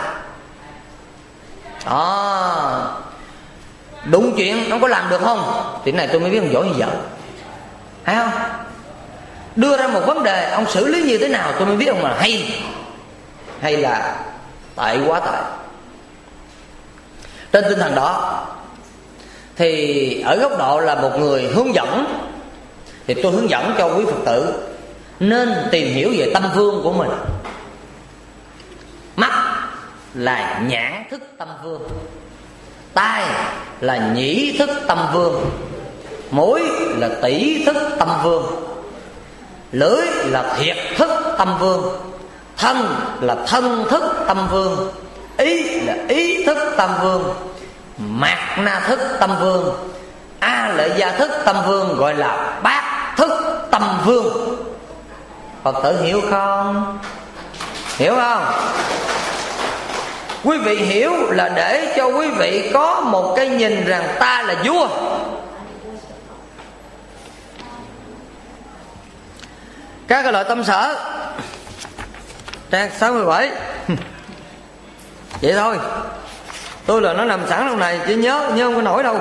Đó, đúng chuyện ông có làm được không? Thì này tôi mới biết ông giỏi như vợ. Thấy không? Đưa ra một vấn đề ông xử lý như thế nào tôi mới biết ông là hay là tệ quá tệ. Trên tinh thần đó thì ở góc độ là một người hướng dẫn, thì tôi hướng dẫn cho quý Phật tử nên tìm hiểu về tâm vương của mình. Mắt là nhãn thức tâm vương, tai là nhĩ thức tâm vương, mũi là tỷ thức tâm vương, lưỡi là thiệt thức tâm vương, thân là thân thức tâm vương, ý là ý thức tâm vương, mạt na thức tâm vương, a lợi gia thức tâm vương, gọi là bát thức tâm vương. Phật tử hiểu không? Hiểu không? Quý vị hiểu là để cho quý vị có một cái nhìn rằng ta là vua. Các cái loại tâm sở, trang 67. Vậy thôi. Tôi là nó nằm sẵn trong này, chỉ nhớ không có nổi đâu.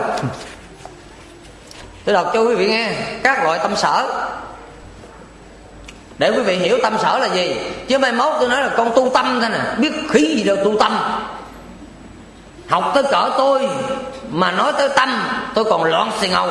Tôi đọc cho quý vị nghe các loại tâm sở để quý vị hiểu tâm sở là gì. Chứ mai mốt tôi nói là con tu tâm thôi nè, biết khí gì đâu tu tâm. Học tới cỡ tôi mà nói tới tâm tôi còn loạn xì ngầu.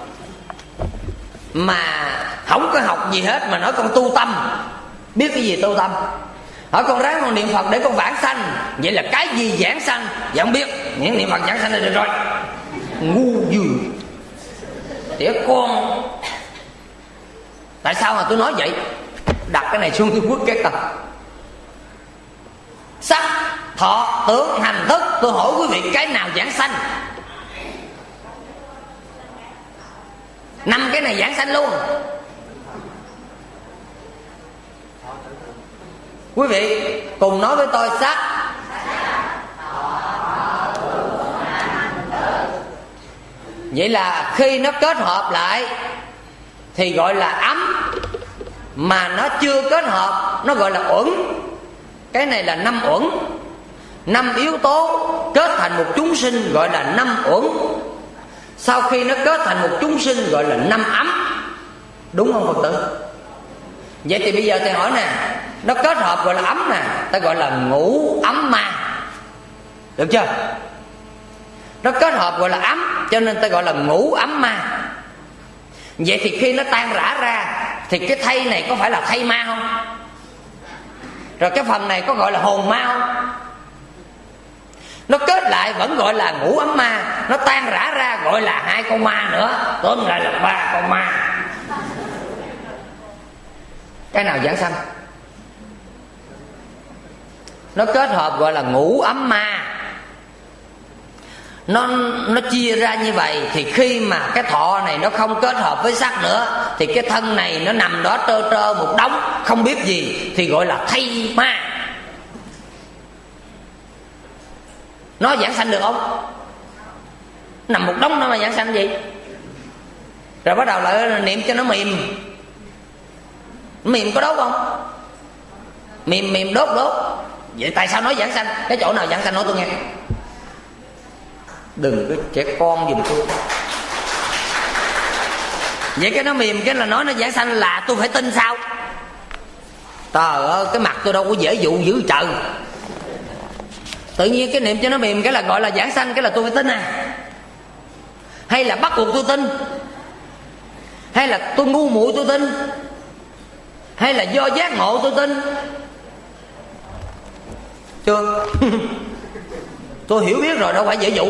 Mà không có học gì hết mà nói con tu tâm, biết cái gì tu tâm. Hỏi con ráng con niệm Phật để con vãng sanh, vậy là cái gì vãng sanh? Dạ không biết, những niệm Phật vãng sanh là được rồi. Ngu dữ tỉa con. Tại sao mà tôi nói vậy? Đặt cái này xuống tôi quất cái tập. Sắc, thọ, tưởng, hành, thức. Tôi hỏi quý vị cái nào vãng sanh? 5 cái này vãng sanh luôn. Quý vị cùng nói với tôi sắc. Vậy là khi nó kết hợp lại thì gọi là ấm, mà nó chưa kết hợp nó gọi là uẩn. Cái này là 5 uẩn, 5 yếu tố kết thành một chúng sinh gọi là 5 uẩn. Sau khi nó kết thành một chúng sinh gọi là 5 ấm. Đúng không Phật tử? Vậy thì bây giờ thầy hỏi nè, nó kết hợp gọi là ấm nè, ta gọi là ngũ ấm ma. Được chưa? Nó kết hợp gọi là ấm, cho nên ta gọi là ngũ ấm ma. Vậy thì khi nó tan rã ra thì cái thây này có phải là thây ma không? Rồi cái phần này có gọi là hồn ma không? Nó kết lại vẫn gọi là ngũ ấm ma. Nó tan rã ra gọi là 2 con ma nữa, tóm lại là 3 con ma. Cái nào giảng sanh? Nó kết hợp gọi là ngũ ấm ma. Nó chia ra như vậy thì khi mà cái thọ này nó không kết hợp với sắc nữa thì cái thân này nó nằm đó trơ trơ một đống không biết gì thì gọi là thây ma. Nó giảng sanh được không? Nằm một đống nó mà giảng sanh gì? Rồi bắt đầu lại niệm cho nó mềm. Mềm có đốt không? Mềm đốt. Vậy tại sao nói giảng sanh? Cái chỗ nào giảng sanh nói tôi nghe. Đừng có trẻ con giùm tôi. Vậy cái nó mềm cái là nói nó giảng sanh là tôi phải tin sao? Trời ơi, cái mặt tôi đâu có dễ dụ dữ trời. Tự nhiên cái niệm cho nó mềm cái là gọi là giảng sanh, cái là tôi phải tin à? Hay là bắt buộc tôi tin? Hay là tôi ngu muội tôi tin? Hay là do giác ngộ tôi tin? Chưa? Tôi hiểu biết rồi, đâu phải dễ dụ.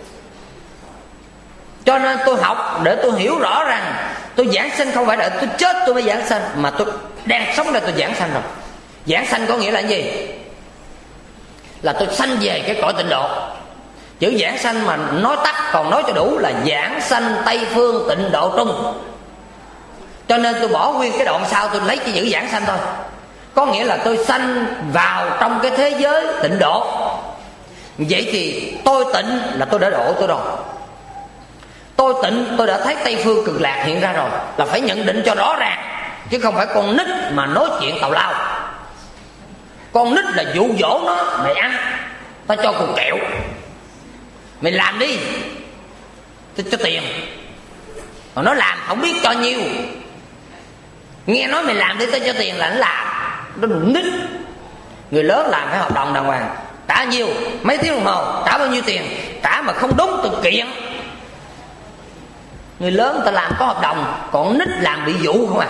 Cho nên tôi học để tôi hiểu rõ rằng tôi giảng sanh không phải là tôi chết tôi mới giảng sanh, mà tôi đang sống là tôi giảng sanh rồi. Giảng sanh có nghĩa là gì? Là tôi sanh về cái cõi tịnh độ. Chữ giảng sanh mà nói tắt còn nói cho đủ là giảng sanh Tây Phương Tịnh Độ Trung. Cho nên tôi bỏ nguyên cái đoạn sau, tôi lấy cái chữ giảng sanh thôi. Có nghĩa là tôi sanh vào trong cái thế giới tịnh độ. Vậy thì tôi tịnh là tôi đã độ tôi rồi. Tôi tịnh tôi đã thấy Tây Phương Cực Lạc hiện ra rồi, là phải nhận định cho rõ ràng, chứ không phải con nít mà nói chuyện tào lao. Con nít là dụ dỗ nó: mày ăn, tao cho cục kẹo, mày làm đi, tao cho tiền. Còn nó làm không biết cho nhiêu, nghe nói mày làm đi tao cho tiền là nó làm. Nó nít. Người lớn làm phải hợp đồng đàng hoàng, trả nhiêu, mấy tiếng đồng hồ, trả bao nhiêu tiền, trả mà không đúng tôi kiện. Người lớn ta làm có hợp đồng, còn nít làm bị dụ không à.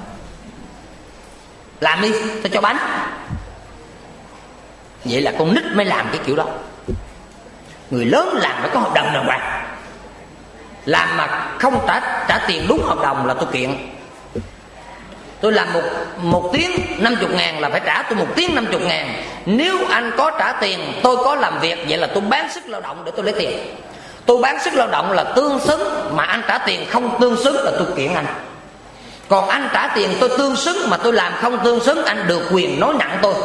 Làm đi, tao cho bánh. Vậy là con nít mới làm cái kiểu đó. Người lớn làm phải có hợp đồng đàng hoàng. Làm mà không trả tiền đúng hợp đồng là tôi kiện. Tôi làm một tiếng 50.000 là phải trả tôi 1 tiếng 50.000. Nếu anh có trả tiền, tôi có làm việc, vậy là tôi bán sức lao động để tôi lấy tiền. Tôi bán sức lao động là tương xứng, mà anh trả tiền không tương xứng là tôi kiện anh. Còn anh trả tiền tôi tương xứng mà tôi làm không tương xứng, anh được quyền nói nặng tôi.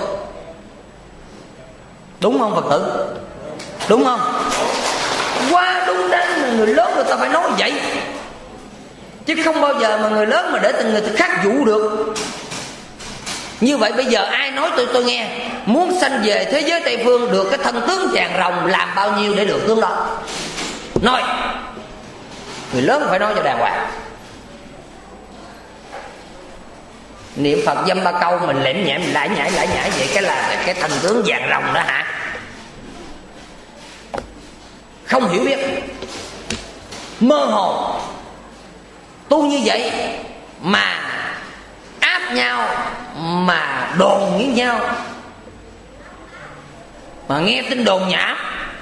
Đúng không Phật tử? Đúng không? Quá đúng đắn, người lớn người ta phải nói vậy. Chứ không bao giờ mà người lớn mà để tình người khác dụ được. Như vậy bây giờ ai nói tôi nghe, muốn sanh về thế giới Tây Phương được cái thân tướng vàng rồng, làm bao nhiêu để được tướng đó? Nói. Người lớn phải nói cho đàng hoàng. Niệm Phật dăm ba câu mình lẻm nhẹm lải nhải vậy, cái là cái thần tướng vàng rồng đó hả? Không hiểu biết, mơ hồ. Tu như vậy mà áp nhau, mà đồn với nhau, mà nghe tin đồn nhảm,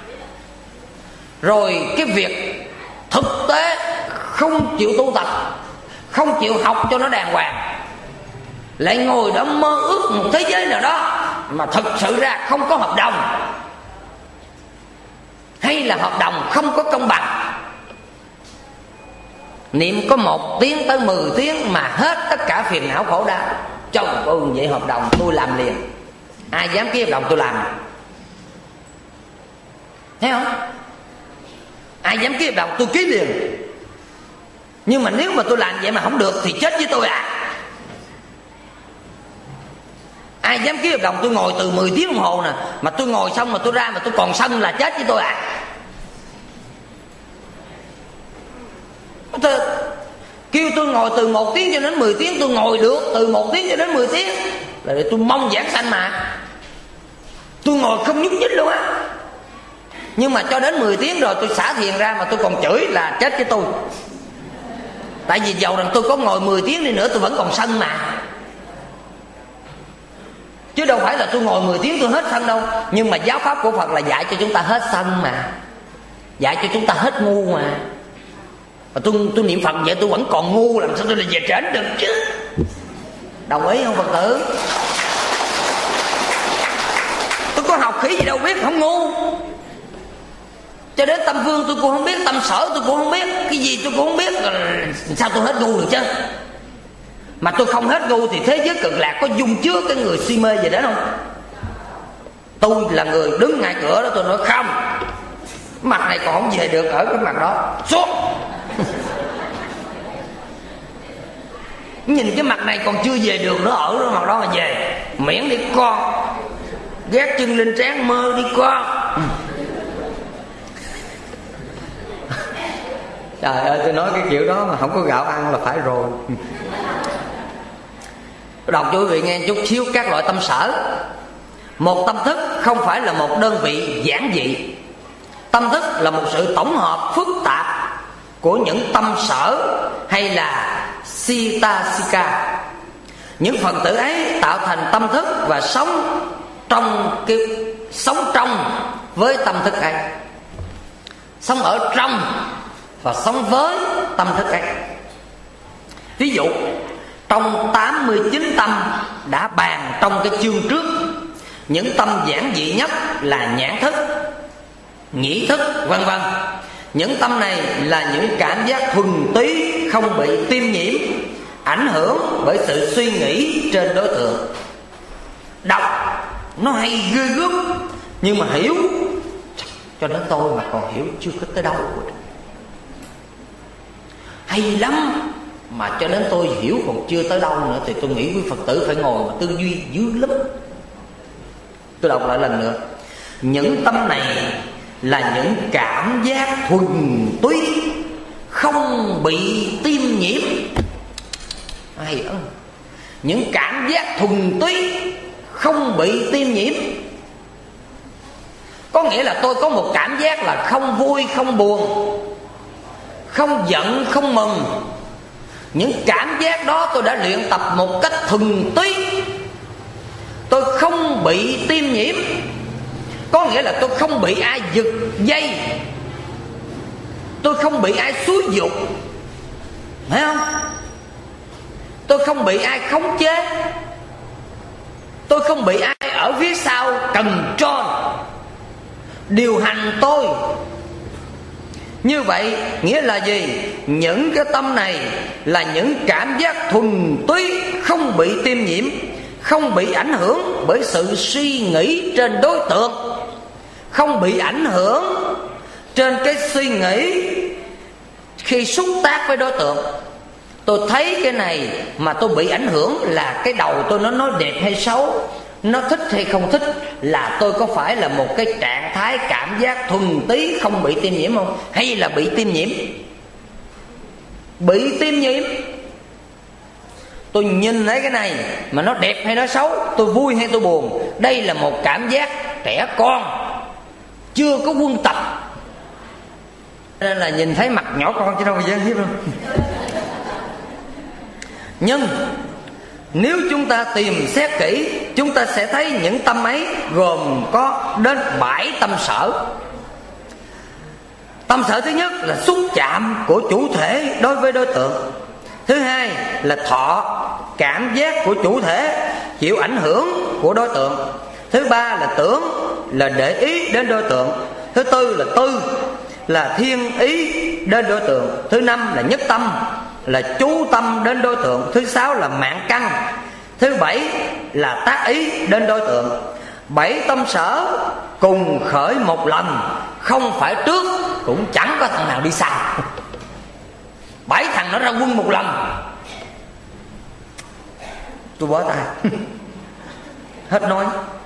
rồi cái việc thực tế không chịu tu tập, không chịu học cho nó đàng hoàng, lại ngồi đó mơ ước một thế giới nào đó mà thực sự ra không có hợp đồng, hay là hợp đồng không có công bằng. Niệm có 1 tiếng tới 10 tiếng mà hết tất cả phiền não khổ đau. Trời ơi, vậy hợp đồng tôi làm liền. Ai dám ký hợp đồng tôi làm. Thấy không? Ai dám ký hợp đồng tôi ký liền. Nhưng mà nếu mà tôi làm vậy mà không được thì chết với tôi à. Ai dám ký hợp đồng tôi ngồi từ 10 tiếng đồng hồ nè, mà tôi ngồi xong mà tôi ra mà tôi còn sân là chết với tôi à. Kêu tôi ngồi từ 1 tiếng cho đến 10 tiếng, tôi ngồi được từ 1 tiếng cho đến 10 tiếng là để tôi mong giảng sanh mà. Tôi ngồi không nhúc nhích luôn á. Nhưng mà cho đến 10 tiếng rồi tôi xả thiền ra mà tôi còn chửi là chết với tôi. Tại vì dầu rằng tôi có ngồi 10 tiếng đi nữa tôi vẫn còn sân mà. Chứ đâu phải là tôi ngồi 10 tiếng tôi hết sân đâu. Nhưng mà giáo pháp của Phật là dạy cho chúng ta hết sân mà, dạy cho chúng ta hết ngu mà. Mà tôi niệm Phật vậy tôi vẫn còn ngu, làm sao tôi là về trển được chứ. Đồng ý không Phật tử? Tôi có học khí gì đâu biết, không ngu. Cho đến tâm vương tôi cũng không biết, tâm sở tôi cũng không biết, cái gì tôi cũng không biết, sao tôi hết ngu được chứ. Mà tôi không hết ngu thì thế giới Cực Lạc có dung chứa cái người si mê gì đó không? Tôi là người đứng ngay cửa đó tôi nói không, mặt này còn không về được ở cái mặt đó, xuống. Nhìn cái mặt này còn chưa về được nữa, ở cái mặt đó mà về. Miễn đi con, gác chân lên trán mơ đi con. Trời ơi, tôi nói cái kiểu đó mà không có gạo ăn là phải rồi. Đọc cho quý vị nghe chút xíu các loại tâm sở. Một tâm thức không phải là một đơn vị giản dị. Tâm thức là một sự tổng hợp phức tạp của những tâm sở hay là Sitasika. Những phần tử ấy tạo thành tâm thức và sống trong với tâm thức ấy, sống ở trong và sống với tâm thức ấy. Ví dụ trong 89 tâm đã bàn trong cái chương trước, những tâm giản dị nhất là nhãn thức, nhĩ thức vân vân. Những tâm này là những cảm giác thuần túy, không bị tiêm nhiễm, ảnh hưởng bởi sự suy nghĩ trên đối tượng. Đọc nó hay ghê gớm, nhưng mà hiểu cho đến tôi mà còn hiểu chưa có tới đâu. Hay lắm, mà cho đến tôi hiểu còn chưa tới đâu nữa thì tôi nghĩ quý Phật tử phải ngồi mà tư duy dữ lắm. Tôi đọc lại lần nữa. Những tâm này là những cảm giác thuần túy, không bị tiêm nhiễm. Hay ơi, những cảm giác thuần túy không bị tiêm nhiễm. Có nghĩa là tôi có một cảm giác là không vui, không buồn, không giận, không mừng. Những cảm giác đó tôi đã luyện tập một cách thuần túy. Tôi không bị tiêm nhiễm. Có nghĩa là tôi không bị ai giật dây, tôi không bị ai xúi giục, phải không? Tôi không bị ai khống chế, tôi không bị ai ở phía sau control, điều hành tôi. Như vậy nghĩa là gì? Những cái tâm này là những cảm giác thuần túy, không bị tiêm nhiễm, không bị ảnh hưởng bởi sự suy nghĩ trên đối tượng, không bị ảnh hưởng trên cái suy nghĩ khi xúc tác với đối tượng. Tôi thấy cái này mà tôi bị ảnh hưởng là cái đầu tôi nó nói đẹp hay xấu, nó thích hay không thích, là tôi có phải là một cái trạng thái cảm giác thuần túy không bị tiêm nhiễm không? Hay là bị tiêm nhiễm? Bị tiêm nhiễm. Tôi nhìn thấy cái này mà nó đẹp hay nó xấu, tôi vui hay tôi buồn, đây là một cảm giác trẻ con, chưa có quân tập, nên là nhìn thấy mặt nhỏ con chứ đâu mà dám hiếp đâu. Nhưng nếu chúng ta tìm xét kỹ, chúng ta sẽ thấy những tâm ấy gồm có đến 7 tâm sở. Tâm sở thứ nhất là xúc chạm của chủ thể đối với đối tượng. Thứ hai là thọ, cảm giác của chủ thể chịu ảnh hưởng của đối tượng. Thứ ba là tưởng, là để ý đến đối tượng. Thứ tư là tư, là thiên ý đến đối tượng. Thứ năm là nhất tâm, là chú tâm đến đối tượng. Thứ sáu là mạng căn. Thứ bảy là tác ý đến đối tượng. 7 tâm sở cùng khởi một lần, không phải trước cũng chẳng có thằng nào đi sau. 7 thằng nó ra quân một lần. Tôi bó tay. Hết nói.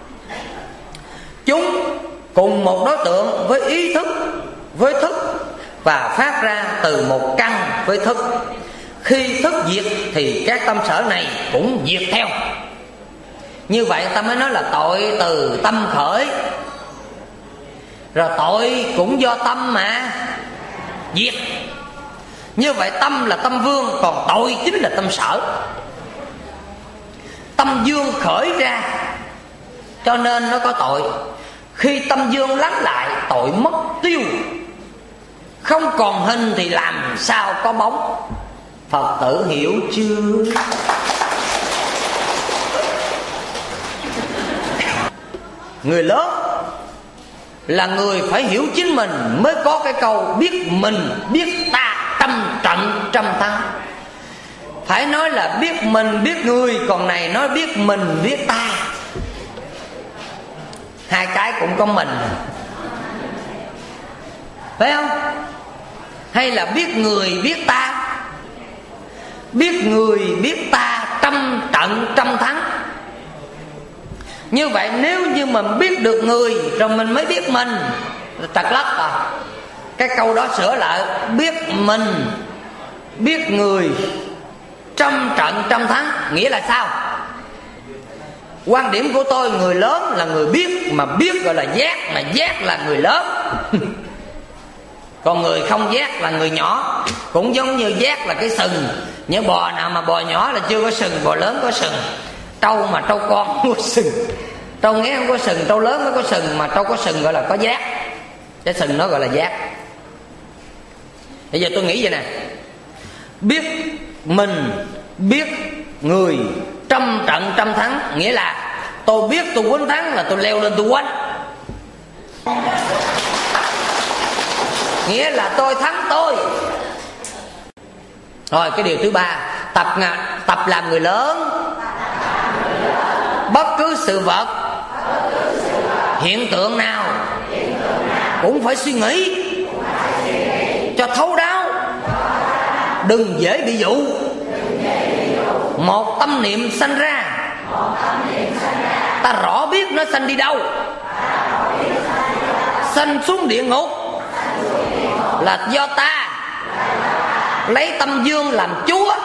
Chúng cùng một đối tượng với ý thức, với thức, và phát ra từ một căn với thức. Khi thức diệt thì các tâm sở này cũng diệt theo. Như vậy ta mới nói là tội từ tâm khởi. Rồi tội cũng do tâm mà diệt. Như vậy tâm là tâm vương, còn tội chính là tâm sở. Tâm dương khởi ra cho nên nó có tội. Khi tâm dương lắng lại, tội mất tiêu. Không còn hình thì làm sao có bóng. Phật tử hiểu chưa? Người lớn là người phải hiểu chính mình, mới có cái câu biết mình, biết ta, trăm trận trăm thắng. Phải nói là biết mình, biết người, còn này nói biết mình, biết ta. Hai cái cũng có mình, phải không? Hay là biết người, biết ta. Biết người, biết ta, trăm trận trăm thắng. Như vậy nếu như mình biết được người rồi mình mới biết mình, trật lắc à. Cái câu đó sửa lại, biết mình, biết người, trăm trận trăm thắng. Nghĩa là sao? Quan điểm của tôi, người lớn là người biết, mà biết gọi là giác, mà giác là người lớn. Còn người không giác là người nhỏ. Cũng giống như giác là cái sừng. Nhớ bò nào mà bò nhỏ là chưa có sừng, bò lớn có sừng. Trâu mà trâu con không có sừng. Trâu nghe không có sừng, trâu lớn mới có sừng. Mà trâu có sừng gọi là có giác. Cái sừng nó gọi là giác. Bây giờ tôi nghĩ vậy nè, biết mình, biết người, trăm trận trăm thắng. Nghĩa là tôi biết tôi quýnh thắng là tôi leo lên tôi quánh. Nghĩa là tôi thắng tôi. Rồi cái điều thứ ba, tập làm người lớn. Bất cứ sự vật, hiện tượng nào cũng phải suy nghĩ cho thấu đáo, đừng dễ bị dụ. Một tâm niệm sanh ra, ta rõ biết nó sanh đi đâu. Sanh xuống địa ngục là do ta lấy tâm dương làm chúa,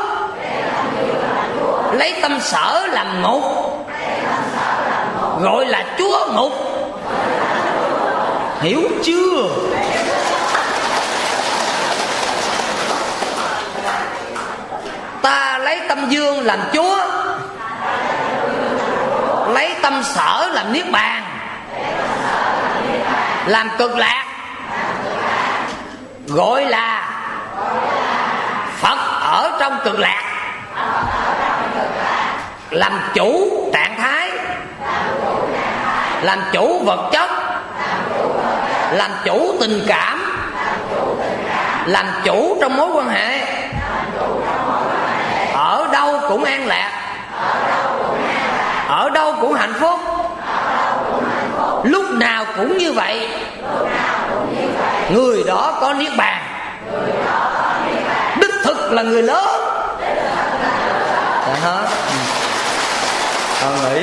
lấy tâm sở làm ngục, gọi là chúa ngục. Hiểu chưa? Ta lấy tâm dương làm chúa, lấy tâm sở làm niết bàn, làm cực lạc, gọi là Phật ở trong cực lạc. Làm chủ trạng thái, làm chủ vật chất, làm chủ tình cảm, làm chủ trong mối quan hệ. Ở đâu cũng an lạc, ở đâu cũng hạnh phúc, lúc nào cũng như vậy. Người đó có niết bàn, đích thực là người lớn. Hết. Con nghĩ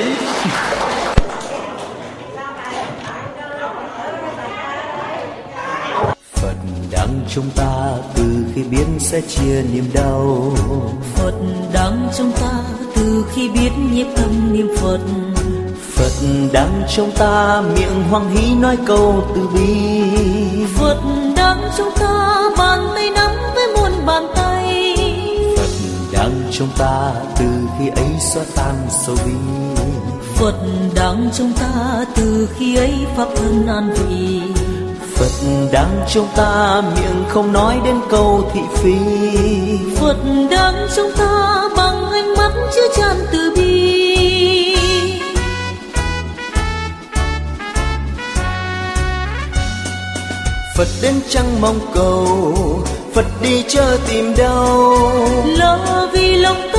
Phật đặng chúng ta từ khi biết sẽ chia niềm đau.
Phật đặng chúng ta từ khi biết nhiếp tâm niệm Phật.
Phật đặng chúng ta miệng hoan hỷ nói câu từ bi.
Phật đặng chúng ta bàn tay nắm với muôn bàn tay.
Phật đặng chúng ta từ khi ấy xóa tan sầu bi.
Phật đặng chúng ta từ khi ấy pháp thân an vị.
Phật đặng chúng ta miệng không nói đến câu thị phi.
Phật đặng chúng ta bằng ánh mắt chứa chan từ bi.
Phật đến chẳng mong cầu, Phật đi chớ tìm đâu.
Lo vì lòng